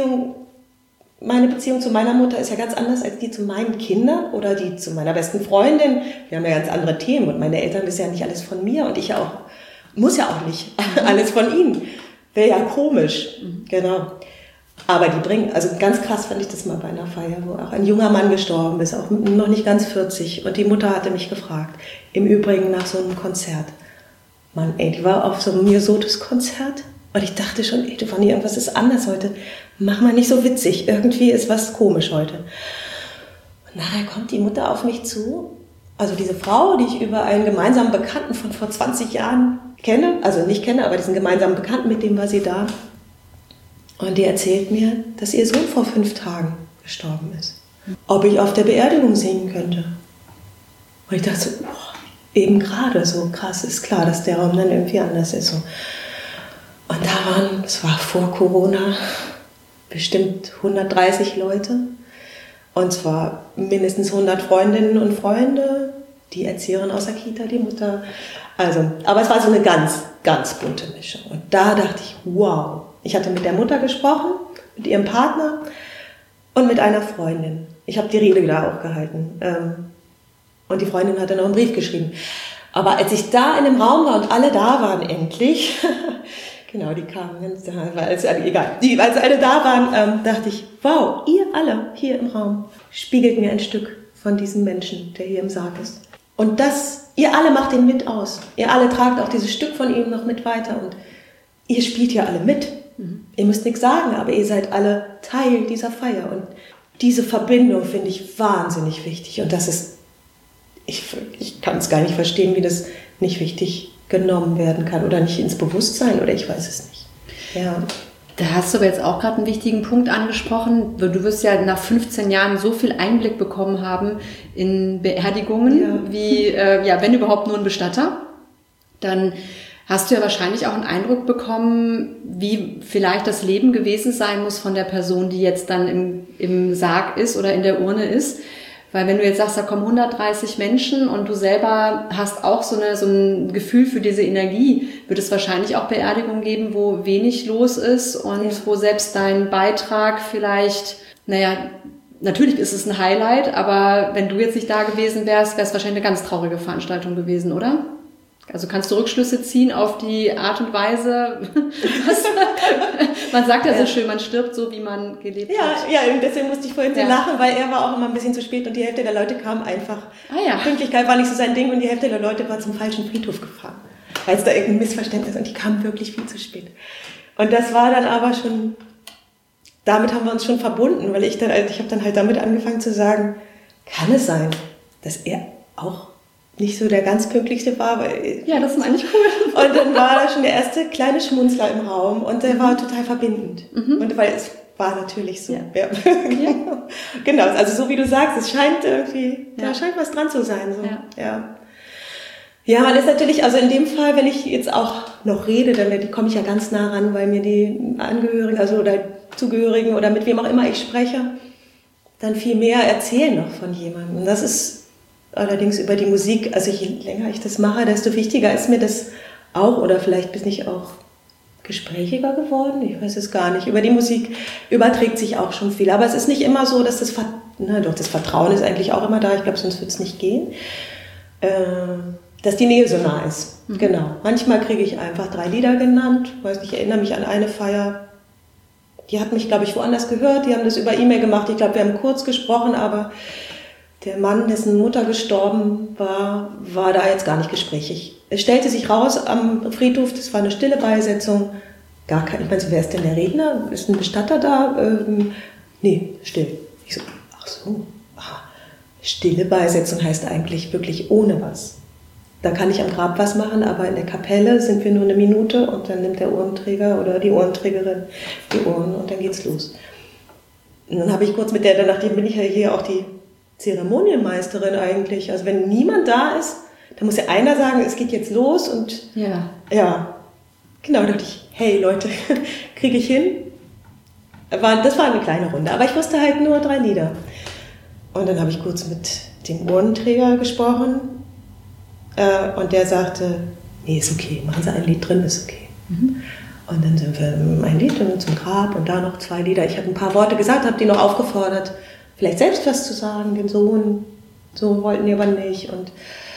S1: Meine Beziehung zu meiner Mutter ist ja ganz anders als die zu meinen Kindern oder die zu meiner besten Freundin. Wir haben ja ganz andere Themen und meine Eltern wissen ja nicht alles von mir und ich ja auch, muss ja auch nicht alles von ihnen. Wäre ja komisch. Genau. Aber die bringen, also ganz krass fand ich das mal bei einer Feier, wo auch ein junger Mann gestorben ist, auch noch nicht ganz 40. Und die Mutter hatte mich gefragt, im Übrigen nach so einem Konzert. Mann, ey, die war auf so einem Myosotis-Konzert. Und ich dachte schon, ey, Fanny, irgendwas ist anders heute. Mach mal nicht so witzig, irgendwie ist was komisch heute. Und nachher kommt die Mutter auf mich zu. Also diese Frau, die ich über einen gemeinsamen Bekannten von vor 20 Jahren kenne, also nicht kenne, aber diesen gemeinsamen Bekannten, mit dem war sie da. Und die erzählt mir, dass ihr Sohn vor 5 Tagen gestorben ist. Ob ich auf der Beerdigung singen könnte. Und ich dachte so, eben gerade so krass, ist klar, dass der Raum dann irgendwie anders ist. So. Und da waren, es war vor Corona, bestimmt 130 Leute. Und zwar mindestens 100 Freundinnen und Freunde, die Erzieherin aus der Kita, die Mutter. Also, aber es war so eine ganz, ganz bunte Mischung. Und da dachte ich, wow. Ich hatte mit der Mutter gesprochen, mit ihrem Partner und mit einer Freundin. Ich habe die Rede da auch gehalten. Und die Freundin hat dann noch einen Brief geschrieben. Aber als ich da in dem Raum war und alle da waren endlich, genau, die kamen ganz da, egal. Als alle da waren, dachte ich, wow, ihr alle hier im Raum spiegelt mir ein Stück von diesem Menschen, der hier im Sarg ist. Und das, ihr alle macht den mit aus. Ihr alle tragt auch dieses Stück von ihm noch mit weiter und ihr spielt ja alle mit. Ihr müsst nichts sagen, aber ihr seid alle Teil dieser Feier. Und diese Verbindung finde ich wahnsinnig wichtig. Und das ist, ich kann es gar nicht verstehen, wie das nicht wichtig genommen werden kann oder nicht ins Bewusstsein oder ich weiß es nicht. Ja.
S2: Da hast du aber jetzt auch gerade einen wichtigen Punkt angesprochen. Du wirst ja nach 15 Jahren so viel Einblick bekommen haben in Beerdigungen, wie, wenn überhaupt nur ein Bestatter. Dann hast du ja wahrscheinlich auch einen Eindruck bekommen, wie vielleicht das Leben gewesen sein muss von der Person, die jetzt dann im Sarg ist oder in der Urne ist. Weil wenn du jetzt sagst, da kommen 130 Menschen und du selber hast auch so ein Gefühl für diese Energie, wird es wahrscheinlich auch Beerdigungen geben, wo wenig los ist und wo selbst dein Beitrag vielleicht, natürlich ist es ein Highlight, aber wenn du jetzt nicht da gewesen wärst, wäre es wahrscheinlich eine ganz traurige Veranstaltung gewesen, oder? Also kannst du Rückschlüsse ziehen auf die Art und Weise? Man sagt ja so schön, man stirbt so, wie man gelebt hat.
S1: Ja, deswegen musste ich vorhin so lachen, weil er war auch immer ein bisschen zu spät und die Hälfte der Leute kam einfach. Pünktlichkeit war nicht so sein Ding und die Hälfte der Leute war zum falschen Friedhof gefahren. Weil es da irgendein Missverständnis und die kamen wirklich viel zu spät. Und das war dann aber schon, damit haben wir uns schon verbunden, weil ich habe dann halt damit angefangen zu sagen, kann es sein, dass er auch nicht so der ganz pünktlichste war.
S2: Ja, das meine ich cool.
S1: Und dann war da schon der erste kleine Schmunzler im Raum und der war total verbindend. Und weil es war natürlich so. Ja. Genau, also so wie du sagst, es scheint irgendwie, da scheint was dran zu sein. So. Ja, man ist natürlich, also in dem Fall, wenn ich jetzt auch noch rede, dann komme ich ja ganz nah ran, weil mir die Angehörigen, also oder Zugehörigen oder mit wem auch immer ich spreche, dann viel mehr erzählen noch von jemandem. Und das ist allerdings über die Musik, also je länger ich das mache, desto wichtiger ist mir das auch, oder vielleicht bin ich auch gesprächiger geworden, ich weiß es gar nicht. Über die Musik überträgt sich auch schon viel, aber es ist nicht immer so, dass das Vertrauen ist eigentlich auch immer da, ich glaube, sonst wird es nicht gehen, dass die Nähe so nah ist. Genau. Manchmal kriege ich einfach 3 Lieder genannt, ich erinnere mich an eine Feier, die hat mich, glaube ich, woanders gehört, die haben das über E-Mail gemacht, ich glaube, wir haben kurz gesprochen, aber der Mann, dessen Mutter gestorben war, war da jetzt gar nicht gesprächig. Es stellte sich raus am Friedhof, das war eine stille Beisetzung. Ich meine, wer ist denn der Redner? Ist ein Bestatter da? Nee, still. Ich so, ach so. Stille Beisetzung heißt eigentlich wirklich ohne was. Da kann ich am Grab was machen, aber in der Kapelle sind wir nur 1 Minute und dann nimmt der Uhrenträger oder die Uhrenträgerin die Uhren und dann geht's los. Und dann habe ich kurz mit der, nachdem bin ich ja hier auch die Zeremonienmeisterin eigentlich. Also wenn niemand da ist, dann muss ja einer sagen, es geht jetzt los und ja, genau, da dachte ich, hey Leute, kriege ich hin? Das war eine kleine Runde, aber ich wusste halt nur 3 Lieder. Und dann habe ich kurz mit dem Uhrenträger gesprochen und der sagte, nee, ist okay, machen Sie ein Lied drin, ist okay. Mhm. Und dann sind wir ein Lied und zum Grab und da noch 2 Lieder. Ich habe ein paar Worte gesagt, habe die noch aufgefordert, vielleicht selbst was zu sagen, den Sohn, so wollten die aber nicht. Und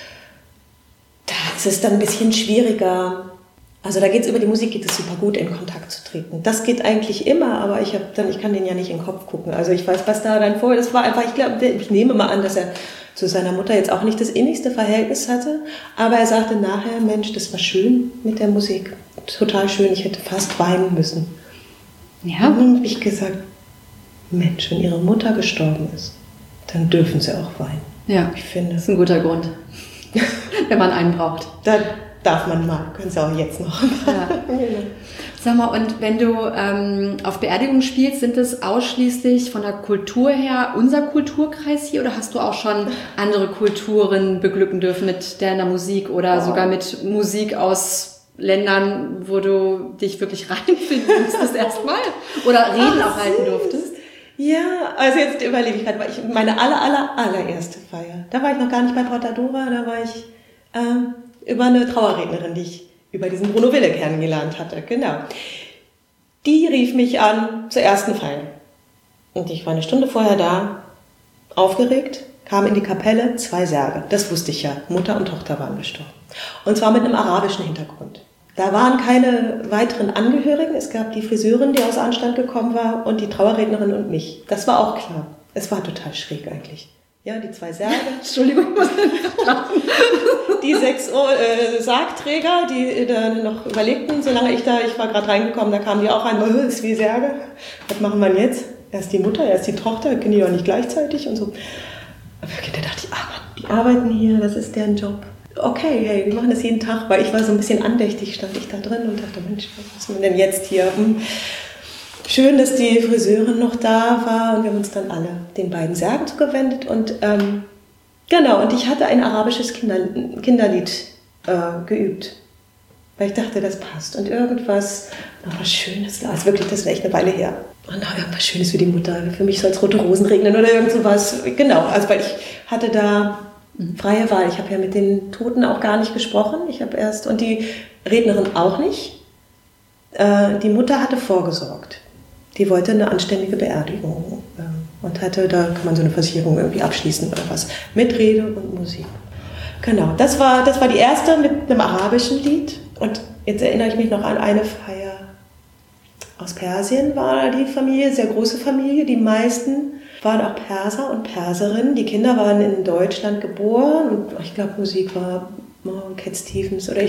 S1: da ist es dann ein bisschen schwieriger. Also da geht es über die Musik, geht es super gut, in Kontakt zu treten. Das geht eigentlich immer, aber ich kann den ja nicht in den Kopf gucken. Also ich weiß, was da dann vorher, das war einfach, ich nehme mal an, dass er zu seiner Mutter jetzt auch nicht das innigste Verhältnis hatte, aber er sagte nachher, Mensch, das war schön mit der Musik, total schön, ich hätte fast weinen müssen. Ja. Und dann habe ich gesagt, Mensch, wenn ihre Mutter gestorben ist, dann dürfen sie auch weinen.
S2: Ja, ich finde. Das ist ein guter Grund, wenn man einen braucht.
S1: Da darf man mal, können sie auch jetzt noch. Ja.
S2: Sag mal, und wenn du auf Beerdigungen spielst, sind es ausschließlich von der Kultur her unser Kulturkreis hier oder hast du auch schon andere Kulturen beglücken dürfen mit deiner Musik oder sogar mit Musik aus Ländern, wo du dich wirklich reinfinden musstest erstmal oder Reden auch halten durftest?
S1: Ja, also jetzt überlege ich gerade, meine allererste Feier, da war ich noch gar nicht bei Portadora, da war ich über eine Trauerrednerin, die ich über diesen Bruno Wille kennengelernt hatte, genau. Die rief mich an zur ersten Feier. Und ich war 1 Stunde vorher da, aufgeregt, kam in die Kapelle, 2 Särge. Das wusste ich ja, Mutter und Tochter waren gestorben. Und zwar mit einem arabischen Hintergrund. Da waren keine weiteren Angehörigen, es gab die Friseurin, die aus Anstand gekommen war und die Trauerrednerin und mich. Das war auch klar. Es war total schräg eigentlich. Ja, die 2 Särge.
S2: Entschuldigung, ich muss nicht lachen.
S1: Die 6 Sargträger, die dann noch überlegten, solange ich war gerade reingekommen, da kamen die auch rein, das ist wie Särge. Was machen wir jetzt? Erst die Mutter, erst die Tochter, können die auch nicht gleichzeitig und so. Aber da dachte ich, die arbeiten hier, das ist deren Job. Okay, hey, wir machen das jeden Tag, weil ich war so ein bisschen andächtig, stand ich da drin und dachte, Mensch, was ist man denn jetzt hier? Schön, dass die Friseurin noch da war und wir haben uns dann alle den beiden Särgen zugewendet und genau, und ich hatte ein arabisches Kinderlied geübt, weil ich dachte, das passt und irgendwas, noch was Schönes, also wirklich, das ist echt eine Weile her. Und noch irgendwas Schönes für die Mutter, für mich soll es rote Rosen regnen oder irgend sowas, genau, also weil ich hatte da freie Wahl, ich habe ja mit den Toten auch gar nicht gesprochen, und die Rednerin auch nicht, die Mutter hatte vorgesorgt. Die wollte eine anständige Beerdigung und da kann man so eine Versicherung irgendwie abschließen oder was. Mit Rede und Musik. Genau, das war die erste mit einem arabischen Lied. Und jetzt erinnere ich mich noch an eine Feier aus Persien, war die Familie, sehr große Familie. Die meisten waren auch Perser und Perserinnen. Die Kinder waren in Deutschland geboren und ich glaube, Musik war Cat Stevens oder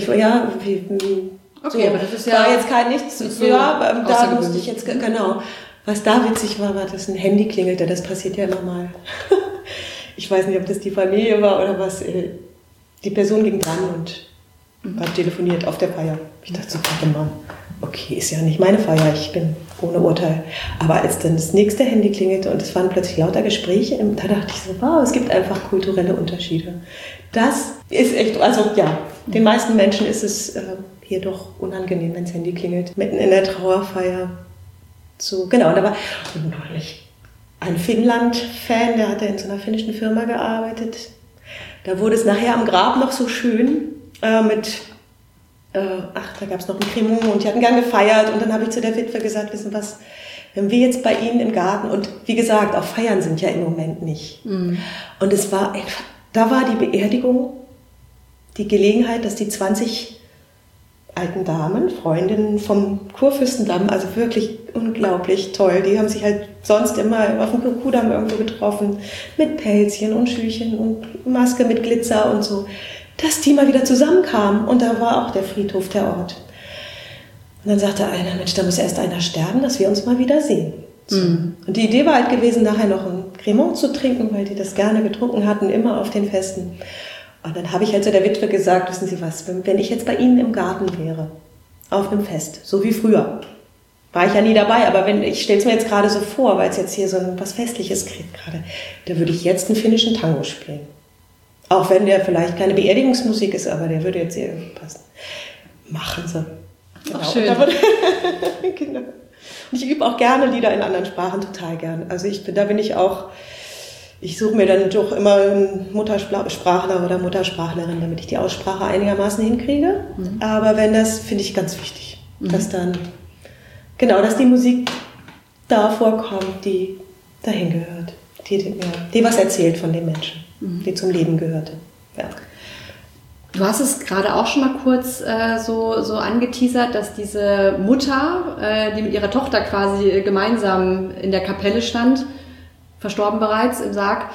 S2: Okay,
S1: so,
S2: aber das ist
S1: war jetzt kein nichts.
S2: So
S1: ja, da musste ich jetzt, genau. Was da witzig war, dass ein Handy klingelte. Das passiert ja immer mal. Ich weiß nicht, ob das die Familie war oder was. Die Person ging dran und hat telefoniert auf der Feier. Ich dachte so, warte mal, okay, ist ja nicht meine Feier, ich bin ohne Urteil. Aber als dann das nächste Handy klingelte und es waren plötzlich lauter Gespräche, da dachte ich so, wow, es gibt einfach kulturelle Unterschiede. Das ist echt, also ja, den meisten Menschen ist es hier doch unangenehm, wenn das Handy klingelt, mitten in der Trauerfeier. So, genau, da war neulich ein Finnland-Fan, der hatte in so einer finnischen Firma gearbeitet. Da wurde es nachher am Grab noch so schön da gab es noch ein Cremon und die hatten gern gefeiert und dann habe ich zu der Witwe gesagt, wissen was, wenn wir jetzt bei Ihnen im Garten und wie gesagt, auch Feiern sind ja im Moment nicht. Mhm. Und da war die Beerdigung, die Gelegenheit, dass die 20 alten Damen, Freundinnen vom Kurfürstendamm, also wirklich unglaublich toll, die haben sich halt sonst immer auf dem Kudamm irgendwo getroffen, mit Pelzchen und Schüchen und Maske mit Glitzer und so, dass die mal wieder zusammenkamen und da war auch der Friedhof der Ort. Und dann sagte einer, Mensch, da muss erst einer sterben, dass wir uns mal wieder sehen. So. Mhm. Und die Idee war halt gewesen, nachher noch ein Cremant zu trinken, weil die das gerne getrunken hatten, immer auf den Festen. Und dann habe ich halt so der Witwe gesagt, wissen Sie was, wenn ich jetzt bei Ihnen im Garten wäre, auf einem Fest, so wie früher, war ich ja nie dabei, aber ich stelle es mir jetzt gerade so vor, weil es jetzt hier so was Festliches kriegt gerade, da würde ich jetzt einen finnischen Tango spielen. Auch wenn der vielleicht keine Beerdigungsmusik ist, aber der würde jetzt irgendwie passen. Machen Sie. Genau.
S2: Ach, schön.
S1: Genau. Und ich übe auch gerne Lieder in anderen Sprachen, total gern. Also da bin ich auch... Ich suche mir dann doch immer einen Muttersprachler oder Muttersprachlerin, damit ich die Aussprache einigermaßen hinkriege. Aber das finde ich ganz wichtig, dass dann, genau, dass die Musik da vorkommt, die dahin gehört, die was erzählt von den Menschen, die zum Leben gehörte. Ja.
S2: Du hast es gerade auch schon mal kurz so angeteasert, dass diese Mutter, die mit ihrer Tochter quasi gemeinsam in der Kapelle stand, verstorben bereits im Sarg,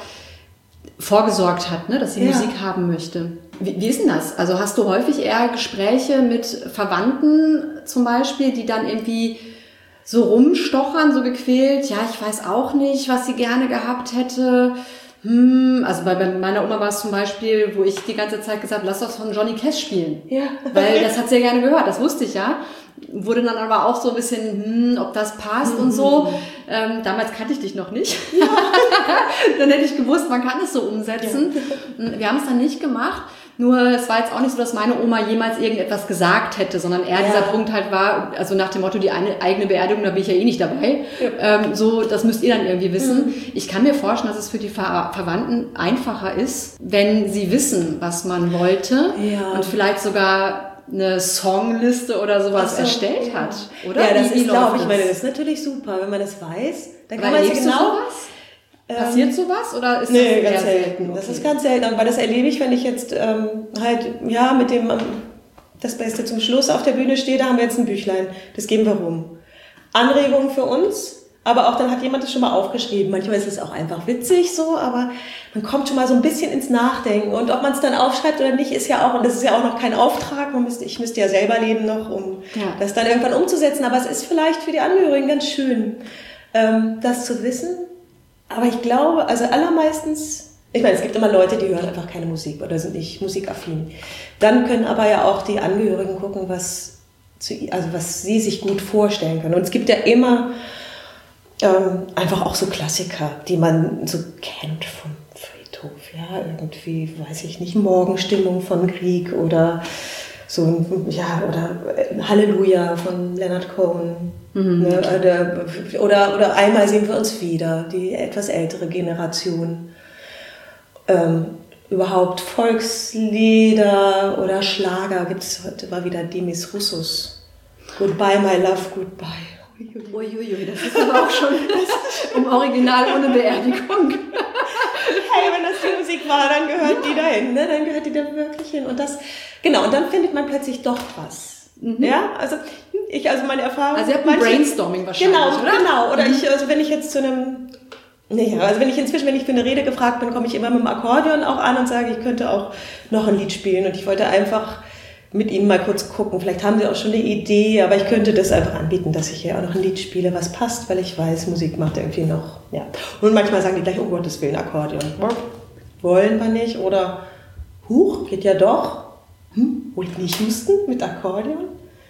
S2: vorgesorgt hat, ne, dass sie Musik haben möchte. Wie ist denn das? Also hast du häufig eher Gespräche mit Verwandten zum Beispiel, die dann irgendwie so rumstochern, so gequält, ja, ich weiß auch nicht, was sie gerne gehabt hätte. Also bei meiner Oma war es zum Beispiel, wo ich die ganze Zeit gesagt habe, lass doch von Johnny Cash spielen. Ja. Weil das hat sie ja gerne gehört, das wusste ich ja. Wurde dann aber auch so ein bisschen, ob das passt und so. Damals kannte ich dich noch nicht. Ja. Dann hätte ich gewusst, man kann es so umsetzen. Ja. Wir haben es dann nicht gemacht. Nur es war jetzt auch nicht so, dass meine Oma jemals irgendetwas gesagt hätte, sondern eher dieser Punkt halt war, also nach dem Motto, die eigene Beerdigung, da bin ich ja eh nicht dabei. Ja. So, das müsst ihr dann irgendwie wissen. Ich kann mir vorstellen, dass es für die Verwandten einfacher ist, wenn sie wissen, was man wollte und vielleicht sogar eine Songliste oder sowas erstellt hat, oder?
S1: Ja, das ist, glaube ich, das ist natürlich super, wenn man das weiß. Dann kann man ja genau...
S2: Passiert sowas oder ist
S1: nee,
S2: das
S1: ganz selten. Okay. Das ist ganz selten, weil das erlebe ich, wenn ich jetzt mit dem das Beste zum Schluss auf der Bühne stehe, da haben wir jetzt ein Büchlein, das geben wir rum. Anregungen für uns, aber auch dann hat jemand das schon mal aufgeschrieben. Manchmal ist es auch einfach witzig so, aber man kommt schon mal so ein bisschen ins Nachdenken und ob man es dann aufschreibt oder nicht, ist ja auch, und das ist ja auch noch kein Auftrag, ich müsste ja selber leben noch, um das dann irgendwann umzusetzen, aber es ist vielleicht für die Angehörigen ganz schön, das zu wissen. Aber ich glaube, also allermeistens, ich meine, es gibt immer Leute, die hören einfach keine Musik oder sind nicht musikaffin. Dann können aber ja auch die Angehörigen gucken, was sie sich gut vorstellen können. Und es gibt ja immer einfach auch so Klassiker, die man so kennt vom Friedhof. Ja, irgendwie, weiß ich nicht, Morgenstimmung von Grieg oder so, ja, oder Halleluja von Leonard Cohen. Ne, oder einmal sehen wir uns wieder, die etwas ältere Generation. Überhaupt Volkslieder oder Schlager gibt es heute mal wieder Demis Roussos. Goodbye, my love, goodbye.
S2: Uiuiui, das ist aber auch schon im Original ohne Beerdigung.
S1: Hey, wenn das die Musik war, dann gehört die dahin, ne? Dann gehört die da wirklich hin. Und dann findet man plötzlich doch was. Ja, also meine Erfahrung...
S2: Also ihr habt ein Brainstorming wahrscheinlich, oder?
S1: Genau. Oder wenn ich jetzt wenn ich für eine Rede gefragt bin, komme ich immer mit dem Akkordeon auch an und sage, ich könnte auch noch ein Lied spielen. Und ich wollte einfach mit Ihnen mal kurz gucken. Vielleicht haben Sie auch schon eine Idee, aber ich könnte das einfach anbieten, dass ich hier auch noch ein Lied spiele, was passt, weil ich weiß, Musik macht irgendwie noch... Ja. Und manchmal sagen die gleich, um Gottes Willen, Akkordeon. Wollen wir nicht. Oder, geht ja doch. Whitney Houston mit Akkordeon?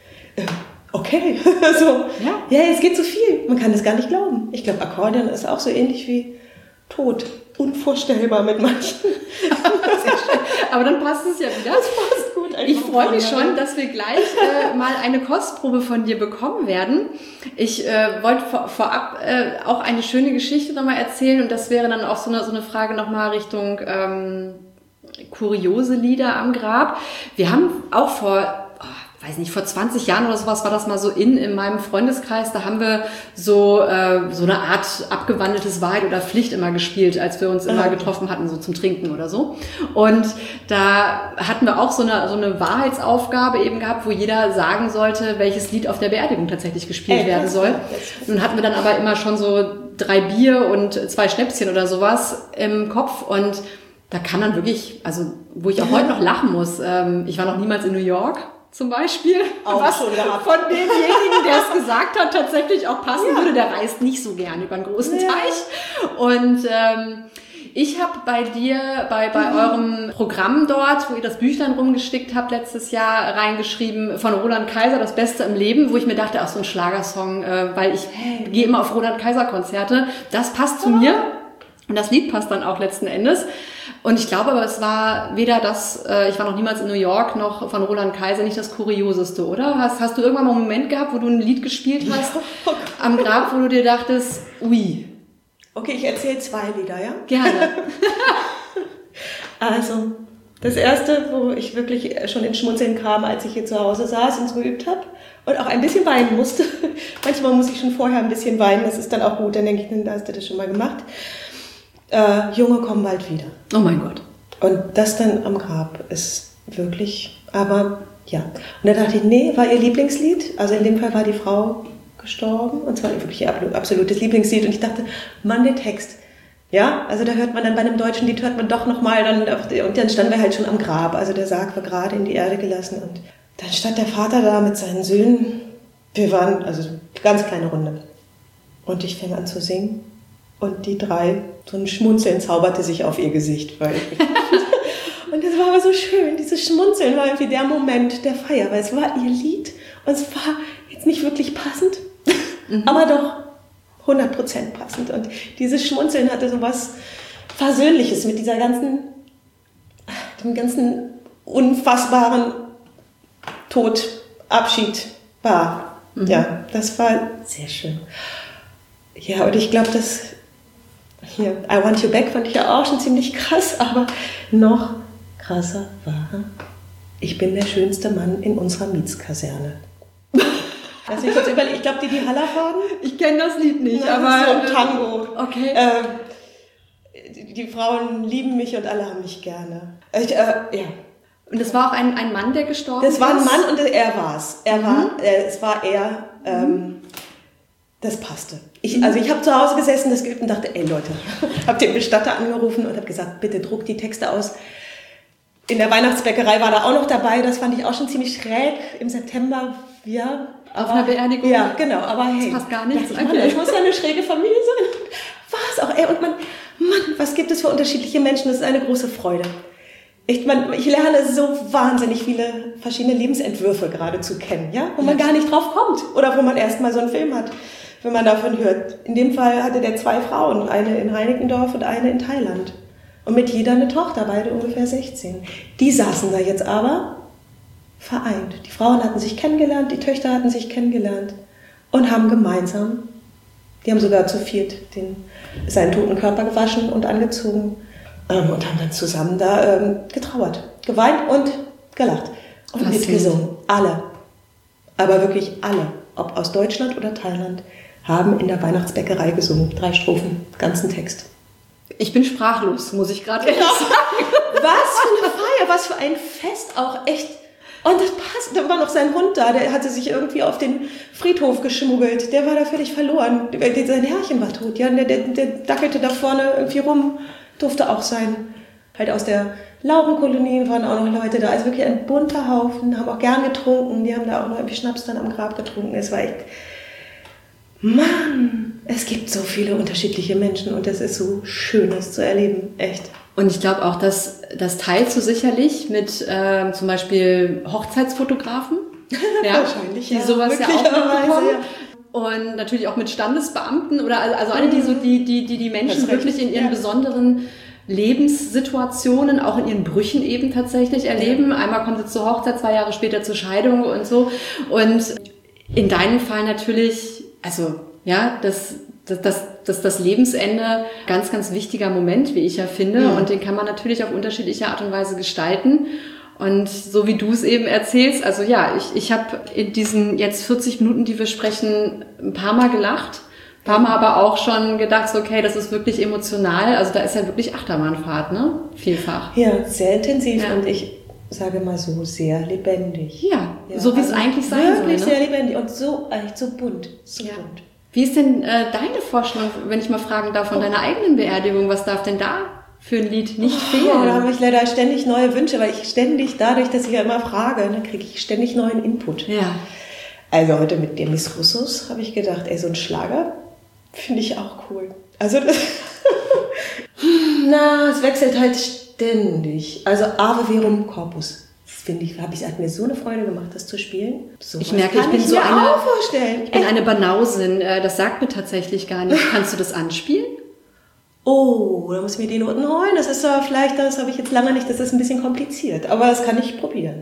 S1: Okay, es geht so viel. Man kann das gar nicht glauben. Ich glaube, Akkordeon ist auch so ähnlich wie Tod. Unvorstellbar mit manchen.
S2: Aber dann passt es ja wieder.
S1: Das passt gut.
S2: Ich freue mich schon, dass wir gleich mal eine Kostprobe von dir bekommen werden. Ich wollte vorab auch eine schöne Geschichte nochmal erzählen und das wäre dann auch so eine Frage nochmal Richtung kuriose Lieder am Grab. Wir haben auch vor 20 Jahren oder sowas war das mal so in meinem Freundeskreis, da haben wir so eine Art abgewandeltes Wahrheit oder Pflicht immer gespielt, als wir uns immer getroffen hatten, so zum Trinken oder so. Und da hatten wir auch so eine Wahrheitsaufgabe eben gehabt, wo jeder sagen sollte, welches Lied auf der Beerdigung tatsächlich gespielt werden soll. Nun hatten wir dann aber immer schon so 3 Bier und 2 Schnäpschen oder sowas im Kopf und da kann dann wirklich, also wo ich auch heute noch lachen muss, ich war noch niemals in New York zum Beispiel,
S1: auch
S2: was
S1: schon gehabt.
S2: Von demjenigen, der es gesagt hat, tatsächlich auch passen würde, der reist nicht so gern über einen großen Teich. Und Ich habe bei dir, bei eurem Programm dort, wo ihr das Büchlein rumgestickt habt letztes Jahr, reingeschrieben von Roland Kaiser, das Beste im Leben, wo ich mir dachte, ach, so ein Schlagersong, weil ich gehe immer auf Roland Kaiser Konzerte. Das passt zu mir und das Lied passt dann auch letzten Endes. Und ich glaube aber, es war weder das, ich war noch niemals in New York, noch von Roland Kaiser nicht das Kurioseste, oder? Hast du irgendwann mal einen Moment gehabt, wo du ein Lied gespielt hast am Grab, wo du dir dachtest, ui.
S1: Okay, ich erzähle 2 Lieder, ja?
S2: Gerne.
S1: Also, das erste, wo ich wirklich schon ins Schmunzeln kam, als ich hier zu Hause saß und so geübt habe und auch ein bisschen weinen musste. Manchmal muss ich schon vorher ein bisschen weinen, das ist dann auch gut, dann denke ich, da hast du das schon mal gemacht. Junge kommen bald wieder.
S2: Oh mein Gott.
S1: Und das dann am Grab ist wirklich, aber ja. Und da dachte ich, nee, war ihr Lieblingslied. Also in dem Fall war die Frau gestorben und zwar wirklich ihr absolutes Lieblingslied. Und ich dachte, Mann, den Text. Ja, also da hört man dann bei einem deutschen Lied, hört man doch nochmal, und dann standen wir halt schon am Grab. Also der Sarg war gerade in die Erde gelassen und dann stand der Vater da mit seinen Söhnen. Wir waren, also eine ganz kleine Runde. Und ich fing an zu singen. Und die 3, so ein Schmunzeln zauberte sich auf ihr Gesicht. Und das war aber so schön, dieses Schmunzeln war irgendwie der Moment der Feier, weil es war ihr Lied und es war jetzt nicht wirklich passend, aber doch 100% passend. Und dieses Schmunzeln hatte so was Versöhnliches mit dieser dem ganzen unfassbaren Tod, Abschied war. Ja, das war sehr schön. Ja, und ich glaube, das hier, I Want You Back fand ich ja auch schon ziemlich krass, aber noch krasser war, ich bin der schönste Mann in unserer Mietskaserne. Also ich glaube, die Hallervorden?
S2: Ich kenne das Lied nicht,
S1: ja,
S2: aber...
S1: So ein Tango.
S2: Okay.
S1: Die Frauen lieben mich und alle haben mich gerne. Ja.
S2: Und es war auch ein Mann, der gestorben ist?
S1: Das war ein Mann und er war's. Es war er... Das passte. Ich habe zu Hause gesessen, das geübt und dachte, ey Leute, habe den Bestatter angerufen und habe gesagt, bitte druck die Texte aus. In der Weihnachtsbäckerei war da auch noch dabei, das fand ich auch schon ziemlich schräg im September. Ja,
S2: auf einer Beerdigung?
S1: Ja, genau, aber hey.
S2: Das passt gar nicht.
S1: Das muss ja eine schräge Familie sein. War es auch, ey. Und Mann, was gibt es für unterschiedliche Menschen? Das ist eine große Freude. Ich lerne so wahnsinnig viele verschiedene Lebensentwürfe geradezu kennen, ja? Wo man gar nicht drauf kommt oder wo man erst mal so einen Film hat, wenn man davon hört. In dem Fall hatte der 2 Frauen, eine in Reinickendorf und eine in Thailand. Und mit jeder eine Tochter, beide ungefähr 16. Die saßen da jetzt aber vereint. Die Frauen hatten sich kennengelernt, die Töchter hatten sich kennengelernt und haben gemeinsam, die haben sogar zu viert seinen toten Körper gewaschen und angezogen und haben dann zusammen da getrauert, geweint und gelacht und mitgesungen. Alle, aber wirklich alle, ob aus Deutschland oder Thailand, haben in der Weihnachtsbäckerei gesungen. 3 Strophen, ganzen Text.
S2: Ich bin sprachlos, muss ich gerade sagen.
S1: Was für eine Feier, was für ein Fest auch, echt. Und das passt, da war noch sein Hund da, der hatte sich irgendwie auf den Friedhof geschmuggelt. Der war da völlig verloren. Sein Herrchen war tot, ja, der dackelte da vorne irgendwie rum, durfte auch sein. Halt aus der Laubenkolonie waren auch noch Leute da, also wirklich ein bunter Haufen, haben auch gern getrunken, die haben da auch noch irgendwie Schnaps dann am Grab getrunken. Es war echt, Mann, es gibt so viele unterschiedliche Menschen und es ist so schön, das zu erleben, echt.
S2: Und ich glaube auch, dass das teilst du sicherlich mit zum Beispiel Hochzeitsfotografen. Ja,
S1: wahrscheinlich,
S2: die sowas ja auch mitbekommen. Ja. Und natürlich auch mit Standesbeamten oder also alle, die Menschen wirklich in ihren besonderen Lebenssituationen, auch in ihren Brüchen eben tatsächlich erleben. Einmal kommt es zur Hochzeit, 2 Jahre später zur Scheidung und so. Und in deinem Fall natürlich, also ja, das Lebensende ganz, ganz wichtiger Moment, wie ich ja finde. Ja. Und den kann man natürlich auf unterschiedliche Art und Weise gestalten. Und so wie du es eben erzählst, also ja, ich habe in diesen jetzt 40 Minuten, die wir sprechen, ein paar Mal gelacht. Ein paar Mal aber auch schon gedacht, so, okay, das ist wirklich emotional. Also da ist ja wirklich Achterbahnfahrt, ne? Vielfach.
S1: Ja, sehr intensiv und ich sage mal so sehr lebendig.
S2: Ja, so wie es eigentlich sein soll.
S1: Wirklich sehr lebendig und so eigentlich so bunt. So bunt.
S2: Wie ist denn deine Vorstellung, wenn ich mal fragen darf, von deiner eigenen Beerdigung? Was darf denn da für ein Lied nicht fehlen?
S1: Da habe ich leider ständig neue Wünsche, weil ich ständig, dadurch, dass ich ja immer frage, dann kriege ich ständig neuen Input.
S2: Ja.
S1: Also heute mit Demis Roussos habe ich gedacht, ey, so ein Schlager finde ich auch cool. Also das Na, es wechselt halt ständig. Also Ave Verum Corpus. Finde ich, hat mir so eine Freude gemacht, das zu spielen. So
S2: ich merke, ich bin so eine Banausin. Das sagt mir tatsächlich gar nicht. Kannst du das anspielen?
S1: Oh, da muss ich mir die Noten holen. Das ist vielleicht, das habe ich jetzt lange nicht, das ist ein bisschen kompliziert. Aber das kann ich probieren.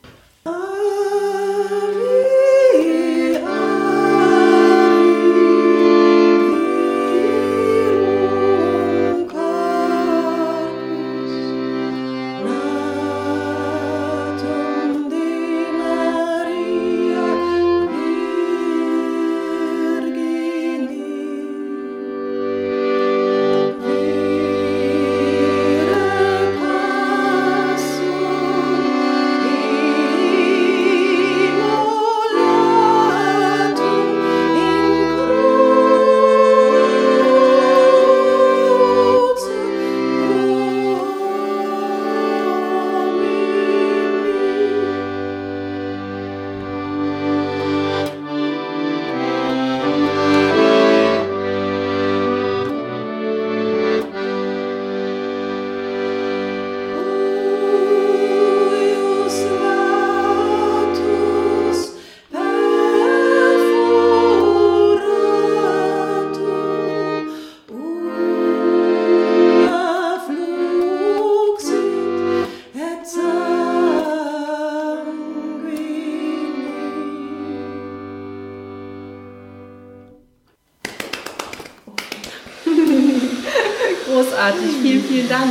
S2: Großartig, vielen, vielen Dank.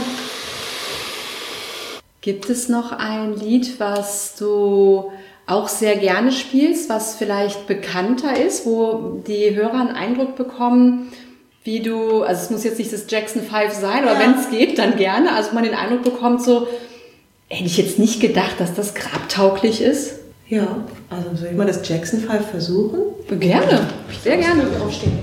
S2: Gibt es noch ein Lied, was du auch sehr gerne spielst, was vielleicht bekannter ist, wo die Hörer einen Eindruck bekommen, wie du, also es muss jetzt nicht das Jackson 5 sein, aber wenn es geht, dann gerne, also man den Eindruck bekommt so, hätte ich jetzt nicht gedacht, dass das grabtauglich ist?
S1: Ja, also soll ich mal das Jackson 5 versuchen?
S2: Gerne, sehr gerne.
S1: Aufstehen.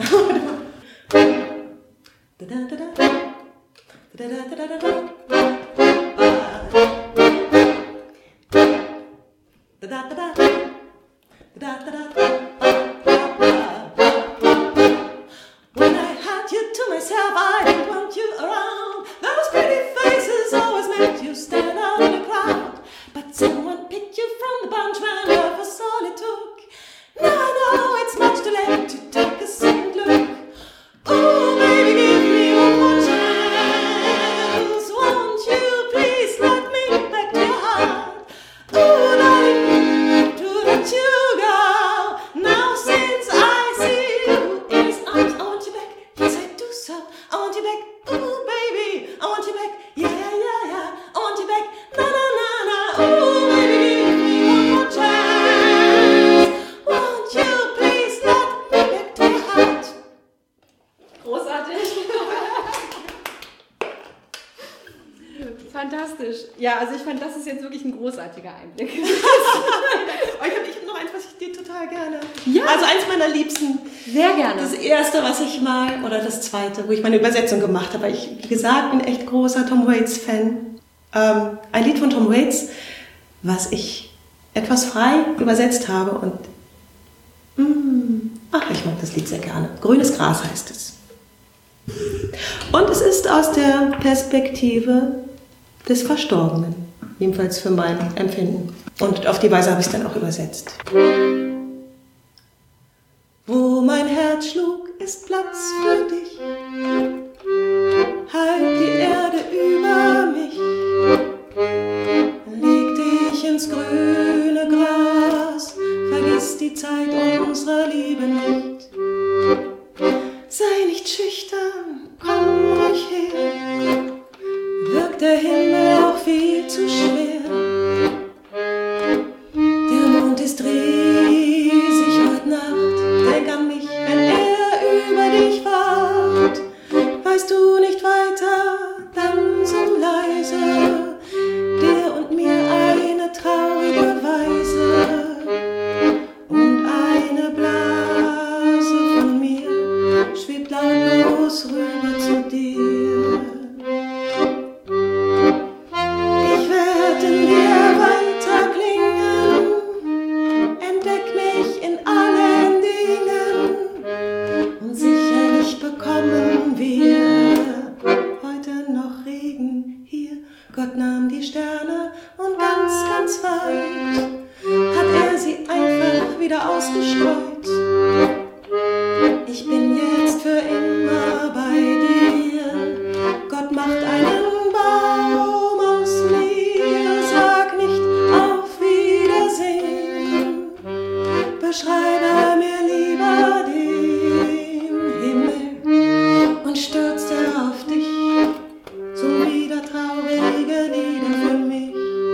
S1: When I had you to myself, I didn't want you around. Those pretty faces always made you stand out in the crowd. But someone picked you from the bunch when love was all it took. Now I know it's much too late to take a second look. Oh, baby, give me one more chance. Won't you please let me back to your heart? Oh, darling, to let you go. Now since I see you in his arms, I want you back. Yes, I do so. I want you back. Ooh, baby, I want you back. Yeah, yeah, yeah. I want you back. Na, na, na, na. Ooh, baby, give me one more chance. Won't you please let me back to your heart?
S2: Großartig. Fantastisch. Ja, also ich fand, das ist jetzt wirklich ein großartiger Einblick.
S1: Ich habe noch eins, was ich dir total gerne.
S2: Ja.
S1: Also eins meiner Liebsten.
S2: Sehr gerne.
S1: Das erste, was ich mal, oder das zweite, wo ich meine Übersetzung gemacht habe. Ich, wie gesagt, bin echt großer Tom Waits-Fan. Ein Lied von Tom Waits, was ich etwas frei übersetzt habe und ich mag das Lied sehr gerne. Grünes Gras heißt es. Und es ist aus der Perspektive des Verstorbenen. Jedenfalls für mein Empfinden. Und auf die Weise habe ich es dann auch übersetzt. Wo mein Herz schlug, ist Platz für dich. Halt die Erde über mich. Leg dich ins grüne Gras. Vergiss die Zeit unserer Liebe nicht. Sei nicht schüchtern, komm ruhig her. Wirkt der Himmel auch viel zu schwer. Der Mond ist riesig heute Nacht. Denk an mich, wenn er über dich war. die Sterne und ganz, ganz weit hat er sie einfach wieder ausgestreut. Ich bin jetzt für immer bei dir. Gott macht einen Baum aus mir. Sag nicht auf Wiedersehen. Beschreibe mir lieber den Himmel und stürzte auf dich. So wieder traurige Lieder für mich.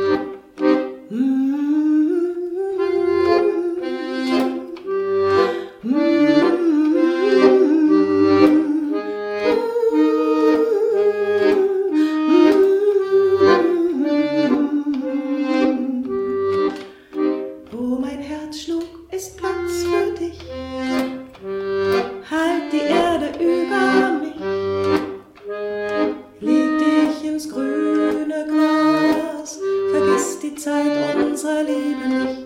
S1: Wo mein Herz schlug, ist Platz für dich. Halt die Erde über mich. Leg dich ins grüne Gras. Vergiss die Zeit unserer Liebe nicht.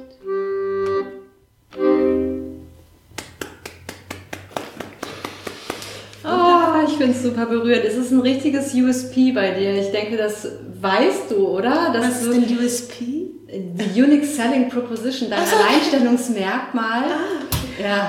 S2: Ich finde es super berührend. Es ist ein richtiges USP bei dir. Ich denke, das weißt du, oder?
S1: Was ist denn USP?
S2: The Unique Selling Proposition, dein Alleinstellungsmerkmal. Ja.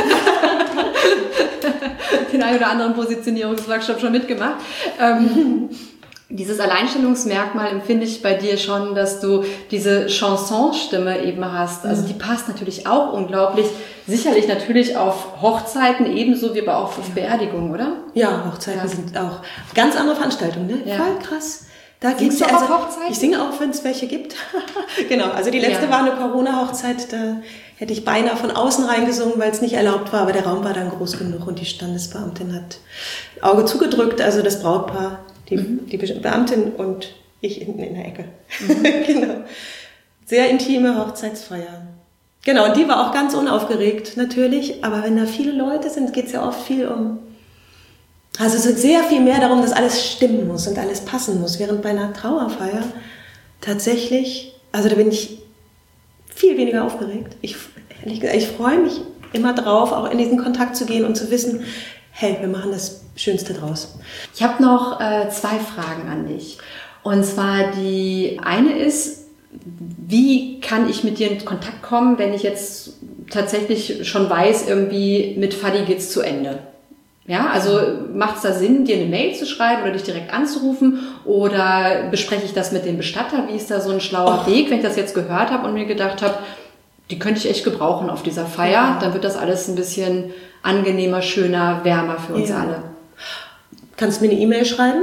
S2: Den einen oder anderen Positionierungsworkshop schon mitgemacht. Dieses Alleinstellungsmerkmal empfinde ich bei dir schon, dass du diese Chansonstimme eben hast. Also die passt natürlich auch unglaublich. Sicherlich natürlich auf Hochzeiten ebenso wie aber auch auf Beerdigungen, oder?
S1: Ja, Hochzeiten sind auch ganz andere Veranstaltungen, ne?
S2: Ja.
S1: Voll krass. Da
S2: Singst
S1: geht's
S2: du auf Hochzeiten?
S1: Ich singe auch, wenn es welche gibt. Genau, also die letzte war eine Corona-Hochzeit, da hätte ich beinahe von außen reingesungen, weil es nicht erlaubt war, aber der Raum war dann groß genug und die Standesbeamtin hat Auge zugedrückt, also das Brautpaar, die Beamtin und ich in der Ecke. Genau. Sehr intime Hochzeitsfeier. Genau, und die war auch ganz unaufgeregt natürlich, aber wenn da viele Leute sind, geht es ja oft viel um... Also es geht sehr viel mehr darum, dass alles stimmen muss und alles passen muss, während bei einer Trauerfeier tatsächlich, also da bin ich viel weniger aufgeregt. Ich freue mich immer drauf, auch in diesen Kontakt zu gehen und zu wissen, hey, wir machen das Schönste draus.
S2: Ich habe noch 2 Fragen an dich. Und zwar die eine ist, wie kann ich mit dir in Kontakt kommen, wenn ich jetzt tatsächlich schon weiß, irgendwie mit Fadi geht's zu Ende? Ja, also macht es da Sinn, dir eine Mail zu schreiben oder dich direkt anzurufen, oder bespreche ich das mit dem Bestatter? Wie ist da so ein schlauer Weg, wenn ich das jetzt gehört habe und mir gedacht habe, die könnte ich echt gebrauchen auf dieser Feier,
S1: Ja.
S2: Dann wird das alles ein bisschen angenehmer, schöner, wärmer für uns alle.
S1: Kannst mir eine E-Mail schreiben,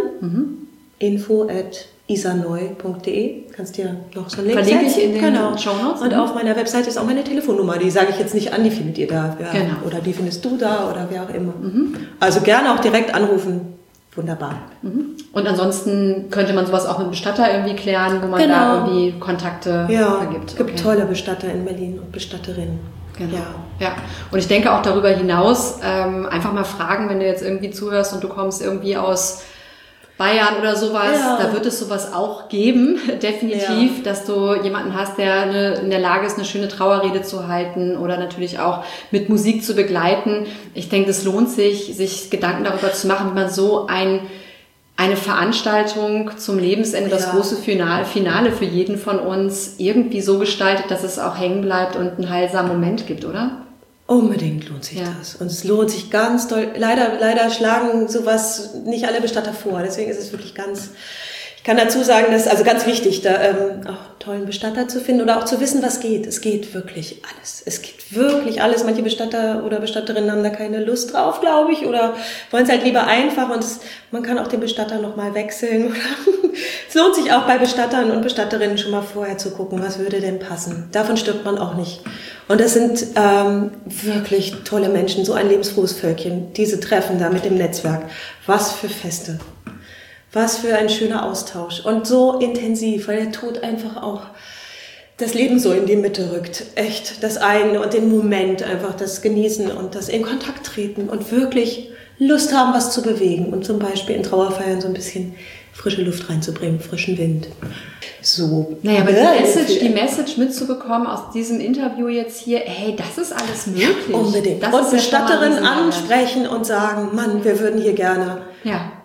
S1: info@isaneu.de, kannst dir noch so einen Link
S2: Verlinke
S1: setzen.
S2: ich in den Shownotes.
S1: Und auf meiner Webseite ist auch meine Telefonnummer, die sage ich jetzt nicht an, die findet ihr da. Ja.
S2: Genau.
S1: Oder die findest du da oder wer auch immer. Also gerne auch direkt anrufen, wunderbar.
S2: Und ansonsten könnte man sowas auch mit dem Bestatter irgendwie klären, wo man da irgendwie Kontakte vergibt.
S1: Es gibt tolle Bestatter in Berlin und Bestatterinnen.
S2: Genau. Ja. Und ich denke auch darüber hinaus, einfach mal fragen, wenn du jetzt irgendwie zuhörst und du kommst irgendwie aus Bayern oder sowas, da wird es sowas auch geben, definitiv, dass du jemanden hast, der in der Lage ist, eine schöne Trauerrede zu halten oder natürlich auch mit Musik zu begleiten. Ich denke, es lohnt sich Gedanken darüber zu machen, wie man so eine Veranstaltung zum Lebensende, das große Finale für jeden von uns irgendwie so gestaltet, dass es auch hängen bleibt und einen heilsamen Moment gibt, oder?
S1: Unbedingt lohnt sich das. Und es lohnt sich ganz doll. Leider schlagen sowas nicht alle Bestatter vor. Deswegen ist es wirklich ich kann dazu sagen, dass, also ganz wichtig, da auch einen tollen Bestatter zu finden oder auch zu wissen, was geht. Es geht wirklich alles. Es geht wirklich alles. Manche Bestatter oder Bestatterinnen haben da keine Lust drauf, glaube ich, oder wollen es halt lieber einfach, und man kann auch den Bestatter nochmal wechseln. Es lohnt sich auch bei Bestattern und Bestatterinnen schon mal vorher zu gucken, was würde denn passen. Davon stirbt man auch nicht. Und das sind wirklich tolle Menschen, so ein lebensfrohes Völkchen, diese Treffen da mit dem Netzwerk. Was für Feste. Was für ein schöner Austausch und so intensiv, weil der Tod einfach auch das Leben so in die Mitte rückt. Echt, das eine und den Moment, einfach das Genießen und das in Kontakt treten und wirklich Lust haben, was zu bewegen und zum Beispiel in Trauerfeiern so ein bisschen frische Luft reinzubringen, frischen Wind. So.
S2: Naja, aber die Message mitzubekommen aus diesem Interview jetzt hier, hey, das ist alles möglich.
S1: Ja, unbedingt.
S2: Das
S1: und
S2: ist
S1: Bestatterinnen ansprechen und sagen, Mann, wir würden hier gerne.
S2: Ja.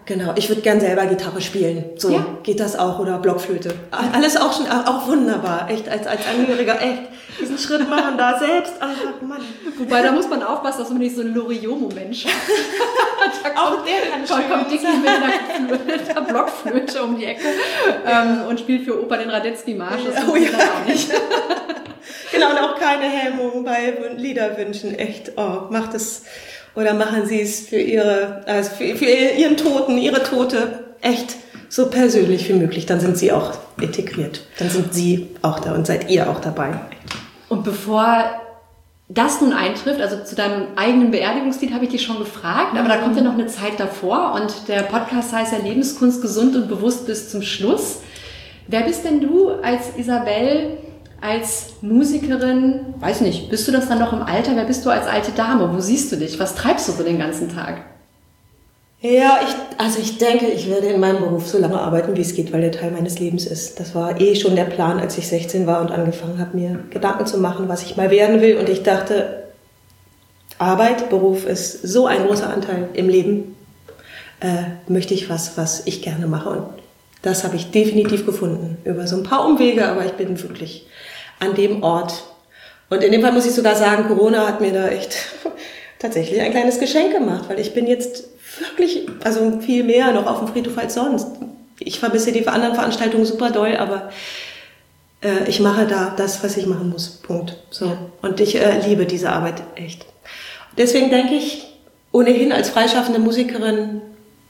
S1: genau. Ich würde gern selber Gitarre spielen. So geht das auch oder Blockflöte. Alles auch wunderbar. Echt als Angehöriger, echt diesen Schritt machen da selbst. Einfach, Mann.
S2: Wobei, da muss man aufpassen, dass man nicht so einen Loriot-Moment schafft.
S1: Auch der
S2: kommt Dicky mit einer Blockflöte um die Ecke und spielt für Opa den Radetzky-Marsch. Das auch nicht.
S1: Genau, und auch keine Hemmung bei Liederwünschen. Echt, macht es oder machen Sie es für Ihren Toten, Ihre Tote echt so persönlich wie möglich. Dann sind Sie auch integriert. Dann sind Sie auch da und seid ihr auch dabei.
S2: Und bevor das nun eintrifft, also zu deinem eigenen Beerdigungslied habe ich dich schon gefragt, aber da kommt ja noch eine Zeit davor und der Podcast heißt ja Lebenskunst gesund und bewusst bis zum Schluss. Wer bist denn du als Isabel, als Musikerin? Weiß nicht, bist du das dann noch im Alter? Wer bist du als alte Dame? Wo siehst du dich? Was treibst du so den ganzen Tag?
S1: Ja, ich denke, ich werde in meinem Beruf so lange arbeiten, wie es geht, weil der Teil meines Lebens ist. Das war schon der Plan, als ich 16 war und angefangen habe, mir Gedanken zu machen, was ich mal werden will. Und ich dachte, Arbeit, Beruf ist so ein großer Anteil im Leben. Möchte ich was ich gerne mache. Und das habe ich definitiv gefunden. Über so ein paar Umwege, aber ich bin wirklich an dem Ort. Und in dem Fall muss ich sogar sagen, Corona hat mir da echt tatsächlich ein kleines Geschenk gemacht, weil ich bin jetzt wirklich, also viel mehr noch auf dem Friedhof als sonst. Ich vermisse die anderen Veranstaltungen super doll, aber ich mache da das, was ich machen muss. Punkt. So. Ja. Und ich liebe diese Arbeit echt. Deswegen denke ich, ohnehin als freischaffende Musikerin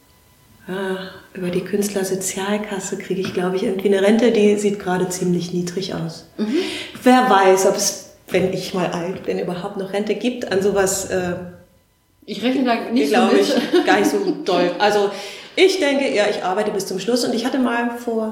S1: über die Künstlersozialkasse kriege ich, glaube ich, irgendwie eine Rente, die sieht gerade ziemlich niedrig aus. Mhm. Wer weiß, ob es, wenn ich mal alt bin, überhaupt noch Rente gibt. An sowas
S2: ich rechne da nicht so
S1: glaube
S2: mit.
S1: Ich gar nicht so doll. Also ich denke, ich arbeite bis zum Schluss und ich hatte mal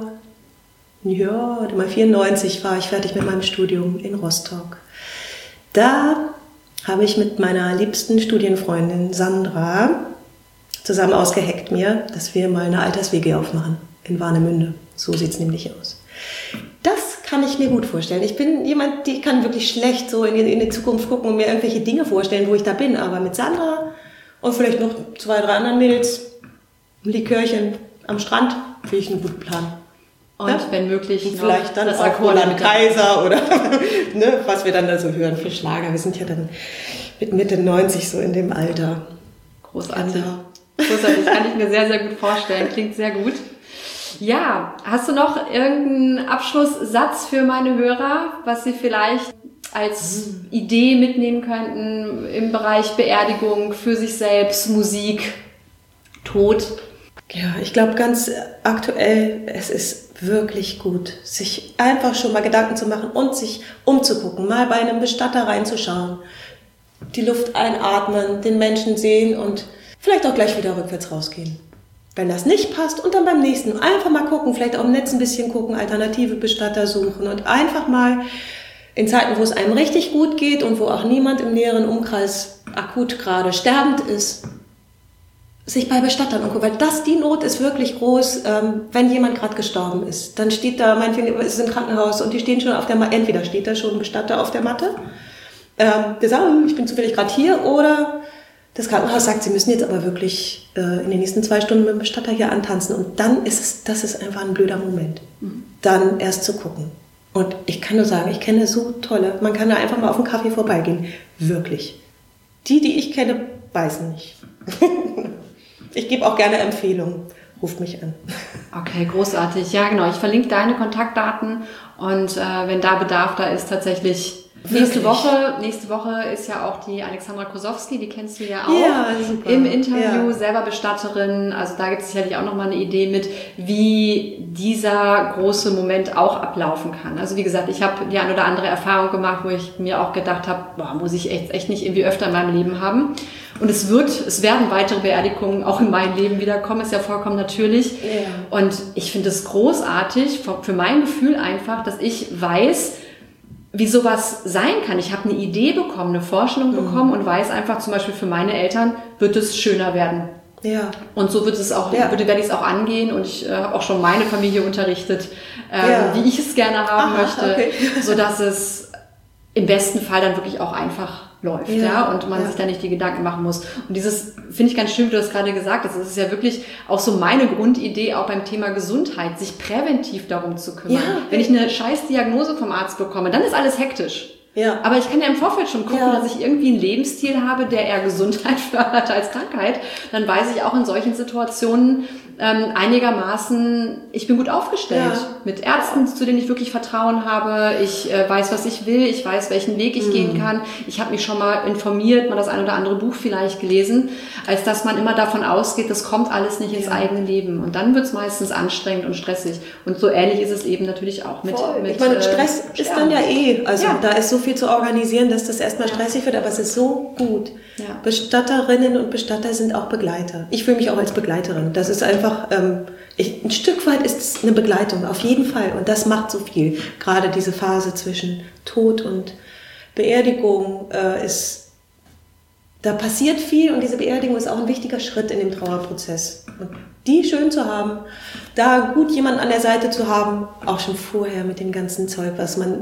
S1: 94 war ich fertig mit meinem Studium in Rostock. Da habe ich mit meiner liebsten Studienfreundin Sandra zusammen ausgeheckt dass wir mal eine Alters-WG aufmachen in Warnemünde. So sieht es nämlich aus. Das kann ich mir gut vorstellen. Ich bin jemand, die kann wirklich schlecht so in die Zukunft gucken und mir irgendwelche Dinge vorstellen, wo ich da bin. Aber mit Sandra und vielleicht noch 2, 3 anderen Mädels, ein Likörchen am Strand, finde ich einen guten Plan.
S2: Und wenn möglich
S1: und vielleicht dann das auch Roland Kaiser oder ne, was wir dann da so hören für Schlager. Wir sind ja dann mit Mitte 90 so in dem Alter.
S2: Großartig. Genau. Großartig, kann ich mir sehr, sehr gut vorstellen. Klingt sehr gut. Ja, hast du noch irgendeinen Abschlusssatz für meine Hörer, was sie vielleicht als Idee mitnehmen könnten im Bereich Beerdigung, für sich selbst, Musik, Tod?
S1: Ja, ich glaube ganz aktuell, es ist wirklich gut, sich einfach schon mal Gedanken zu machen und sich umzugucken, mal bei einem Bestatter reinzuschauen, die Luft einatmen, den Menschen sehen und vielleicht auch gleich wieder rückwärts rausgehen. Wenn das nicht passt und dann beim nächsten einfach mal gucken, vielleicht auch im Netz ein bisschen gucken, alternative Bestatter suchen und einfach mal in Zeiten, wo es einem richtig gut geht und wo auch niemand im näheren Umkreis akut gerade sterbend ist, sich bei Bestattern angucken, weil die Not ist wirklich groß, wenn jemand gerade gestorben ist. Dann steht da, meinetwegen ist es im Krankenhaus und die stehen schon auf der Matte, entweder steht da schon ein Bestatter auf der Matte, der sagt, ich bin zufällig gerade hier, oder das Krankenhaus sagt, sie müssen jetzt aber wirklich in den nächsten 2 Stunden mit dem Bestatter hier antanzen. Und dann das ist einfach ein blöder Moment, dann erst zu gucken. Und ich kann nur sagen, ich kenne so tolle, man kann da einfach mal auf einen Kaffee vorbeigehen. Wirklich. Die ich kenne, beißen nicht. Ich gebe auch gerne Empfehlungen. Ruft mich an.
S2: Okay, großartig. Ja, genau. Ich verlinke deine Kontaktdaten und wenn da Bedarf da ist, tatsächlich nächste Woche ist ja auch die Alexandra Kosowski, die kennst du ja auch.
S1: Ja, super.
S2: Im Interview, selber Bestatterin. Also da gibt es sicherlich auch nochmal eine Idee mit, wie dieser große Moment auch ablaufen kann. Also wie gesagt, ich habe die ein oder andere Erfahrung gemacht, wo ich mir auch gedacht habe, muss ich echt nicht irgendwie öfter in meinem Leben haben. Und es werden weitere Beerdigungen auch in mein Leben wiederkommen, ist ja vollkommen natürlich.
S1: Ja.
S2: Und ich finde es großartig, für mein Gefühl einfach, dass ich weiß, wie sowas sein kann. Ich habe eine Idee bekommen, eine Vorstellung bekommen und weiß einfach, zum Beispiel für meine Eltern wird es schöner werden.
S1: Ja.
S2: Und so werde ich es auch angehen und ich habe auch schon meine Familie unterrichtet, wie ich es gerne haben möchte, sodass es im besten Fall dann wirklich auch einfach läuft, und man sich da nicht die Gedanken machen muss. Und dieses finde ich ganz schön, wie du das gerade gesagt hast. Das ist ja wirklich auch so meine Grundidee, auch beim Thema Gesundheit, sich präventiv darum zu kümmern. Ja. Wenn ich eine scheiß Diagnose vom Arzt bekomme, dann ist alles hektisch. Ja. Aber ich kann ja im Vorfeld schon gucken, dass ich irgendwie einen Lebensstil habe, der eher Gesundheit fördert als Krankheit. Dann weiß ich auch in solchen Situationen einigermaßen, ich bin gut aufgestellt mit Ärzten, zu denen ich wirklich Vertrauen habe. Ich weiß, was ich will. Ich weiß, welchen Weg ich gehen kann. Ich habe mich schon mal informiert, mal das ein oder andere Buch vielleicht gelesen, als dass man immer davon ausgeht, das kommt alles nicht ins eigene Leben. Und dann wird es meistens anstrengend und stressig. Und so ähnlich ist es eben natürlich auch mit
S1: ich meine, Stress ist dann ja also da ist so viel zu organisieren, dass das erstmal stressig wird, aber es ist so gut. Ja. Bestatterinnen und Bestatter sind auch Begleiter. Ich fühle mich auch als Begleiterin. Das ist einfach, ein Stück weit ist es eine Begleitung, auf jeden Fall. Und das macht so viel. Gerade diese Phase zwischen Tod und Beerdigung da passiert viel und diese Beerdigung ist auch ein wichtiger Schritt in dem Trauerprozess. Und die schön zu haben, da gut jemanden an der Seite zu haben, auch schon vorher mit dem ganzen Zeug, was man,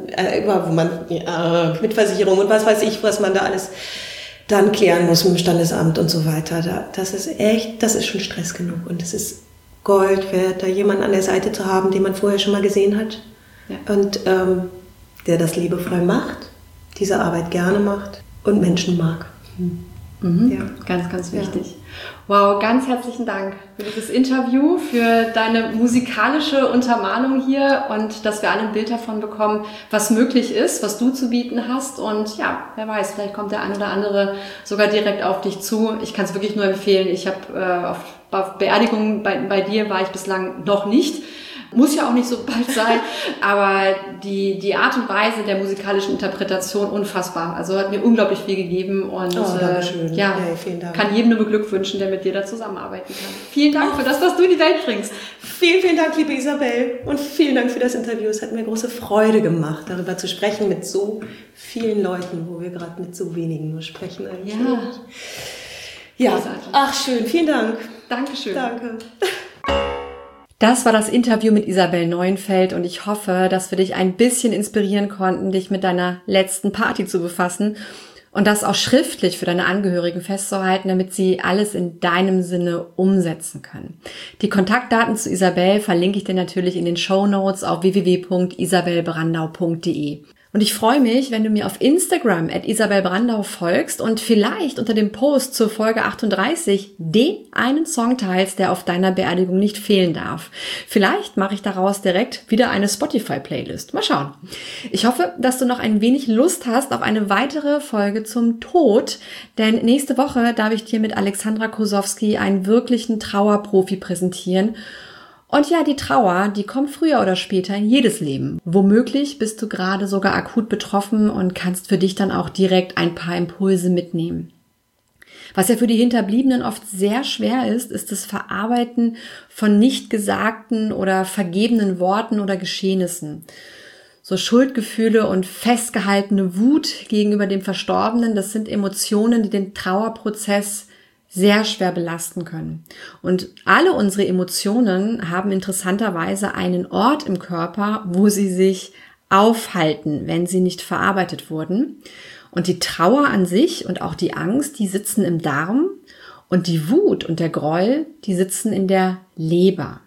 S1: mit Versicherung und was weiß ich, was man da alles dann klären muss mit dem Standesamt und so weiter. Das ist schon Stress genug und es ist Gold wert, da jemanden an der Seite zu haben, den man vorher schon mal gesehen hat und der das liebevoll macht, diese Arbeit gerne macht und Menschen mag.
S2: Ja. Ganz, ganz wichtig. Wow, ganz herzlichen Dank für dieses Interview, für deine musikalische Untermalung hier und dass wir alle ein Bild davon bekommen, was möglich ist, was du zu bieten hast. Und wer weiß, vielleicht kommt der ein oder andere sogar direkt auf dich zu. Ich kann es wirklich nur empfehlen. Ich habe auf Beerdigungen bei dir war ich bislang noch nicht. Muss ja auch nicht so bald sein, aber die Art und Weise der musikalischen Interpretation unfassbar. Also hat mir unglaublich viel gegeben und
S1: vielen Dank.
S2: Kann jedem nur beglückwünschen, der mit dir da zusammenarbeiten kann. Vielen Dank für das, was du in die Welt bringst.
S1: Vielen, vielen Dank, liebe Isabel, und vielen Dank für das Interview. Es hat mir große Freude gemacht, darüber zu sprechen mit so vielen Leuten, wo wir gerade mit so wenigen nur sprechen eigentlich. Ja. Ach schön, vielen Dank.
S2: Dankeschön.
S1: Danke.
S2: Das war das Interview mit Isabel Neuenfeld und ich hoffe, dass wir dich ein bisschen inspirieren konnten, dich mit deiner letzten Party zu befassen und das auch schriftlich für deine Angehörigen festzuhalten, damit sie alles in deinem Sinne umsetzen können. Die Kontaktdaten zu Isabel verlinke ich dir natürlich in den Shownotes auf www.isabelbrandau.de. Und ich freue mich, wenn du mir auf Instagram @isabelbrandau folgst und vielleicht unter dem Post zur Folge 38 den einen Song teilst, der auf deiner Beerdigung nicht fehlen darf. Vielleicht mache ich daraus direkt wieder eine Spotify-Playlist. Mal schauen. Ich hoffe, dass du noch ein wenig Lust hast auf eine weitere Folge zum Tod, denn nächste Woche darf ich dir mit Alexandra Kosowski einen wirklichen Trauerprofi präsentieren. Und die Trauer, die kommt früher oder später in jedes Leben. Womöglich bist du gerade sogar akut betroffen und kannst für dich dann auch direkt ein paar Impulse mitnehmen. Was ja für die Hinterbliebenen oft sehr schwer ist, ist das Verarbeiten von nicht gesagten oder vergebenen Worten oder Geschehnissen. So Schuldgefühle und festgehaltene Wut gegenüber dem Verstorbenen, das sind Emotionen, die den Trauerprozess sehr schwer belasten können. Und alle unsere Emotionen haben interessanterweise einen Ort im Körper, wo sie sich aufhalten, wenn sie nicht verarbeitet wurden. Und die Trauer an sich und auch die Angst, die sitzen im Darm und die Wut und der Groll, die sitzen in der Leber.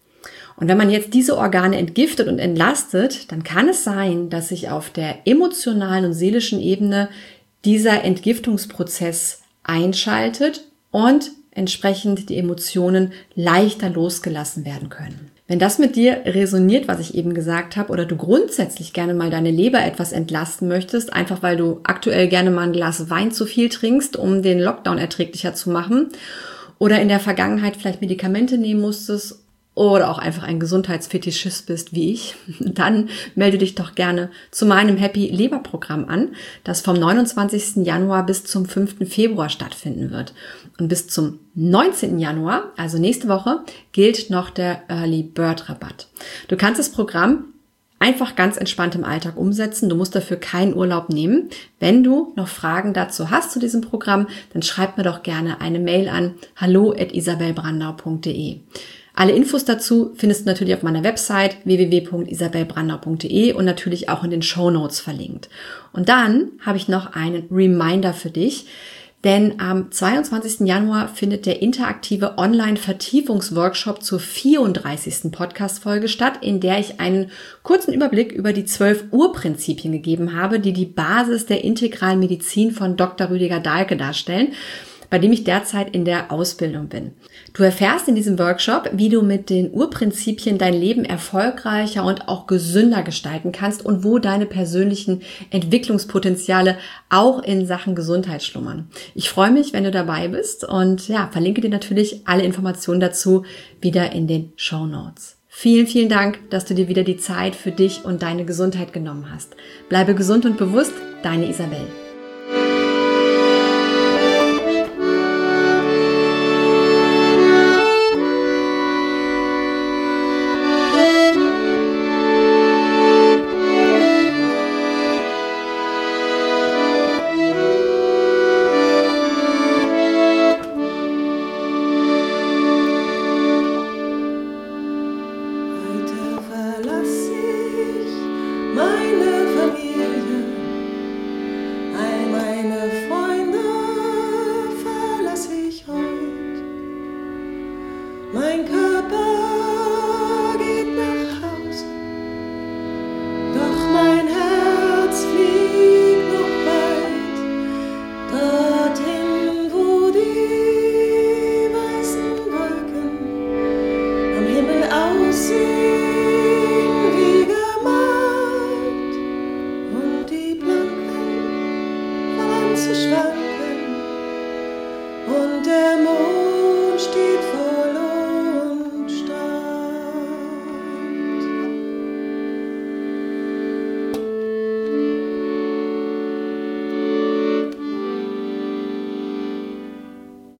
S2: Und wenn man jetzt diese Organe entgiftet und entlastet, dann kann es sein, dass sich auf der emotionalen und seelischen Ebene dieser Entgiftungsprozess einschaltet und entsprechend die Emotionen leichter losgelassen werden können. Wenn das mit dir resoniert, was ich eben gesagt habe, oder du grundsätzlich gerne mal deine Leber etwas entlasten möchtest, einfach weil du aktuell gerne mal ein Glas Wein zu viel trinkst, um den Lockdown erträglicher zu machen, oder in der Vergangenheit vielleicht Medikamente nehmen musstest, oder auch einfach ein Gesundheitsfetischist bist wie ich, dann melde dich doch gerne zu meinem Happy Leber Programm an, das vom 29. Januar bis zum 5. Februar stattfinden wird. Und bis zum 19. Januar, also nächste Woche, gilt noch der Early Bird Rabatt. Du kannst das Programm einfach ganz entspannt im Alltag umsetzen. Du musst dafür keinen Urlaub nehmen. Wenn du noch Fragen dazu hast zu diesem Programm, dann schreib mir doch gerne eine Mail an hallo@isabelbrandau.de. Alle Infos dazu findest du natürlich auf meiner Website www.isabelbrandau.de und natürlich auch in den Shownotes verlinkt. Und dann habe ich noch einen Reminder für dich, denn am 22. Januar findet der interaktive Online-Vertiefungsworkshop zur 34. Podcast-Folge statt, in der ich einen kurzen Überblick über die 12 Urprinzipien gegeben habe, die die Basis der integralen Medizin von Dr. Rüdiger Dahlke darstellen, bei dem ich derzeit in der Ausbildung bin. Du erfährst in diesem Workshop, wie du mit den Urprinzipien dein Leben erfolgreicher und auch gesünder gestalten kannst und wo deine persönlichen Entwicklungspotenziale auch in Sachen Gesundheit schlummern. Ich freue mich, wenn du dabei bist und verlinke dir natürlich alle Informationen dazu wieder in den Shownotes. Vielen, vielen Dank, dass du dir wieder die Zeit für dich und deine Gesundheit genommen hast. Bleibe gesund und bewusst, deine Isabel.
S1: Mein Körper geht nach Hause, doch mein Herz fliegt noch weit dorthin, wo die weißen Wolken am Himmel aussehen wie gemalt und die Blanken fangen an zu schwanken und der Mond steht vor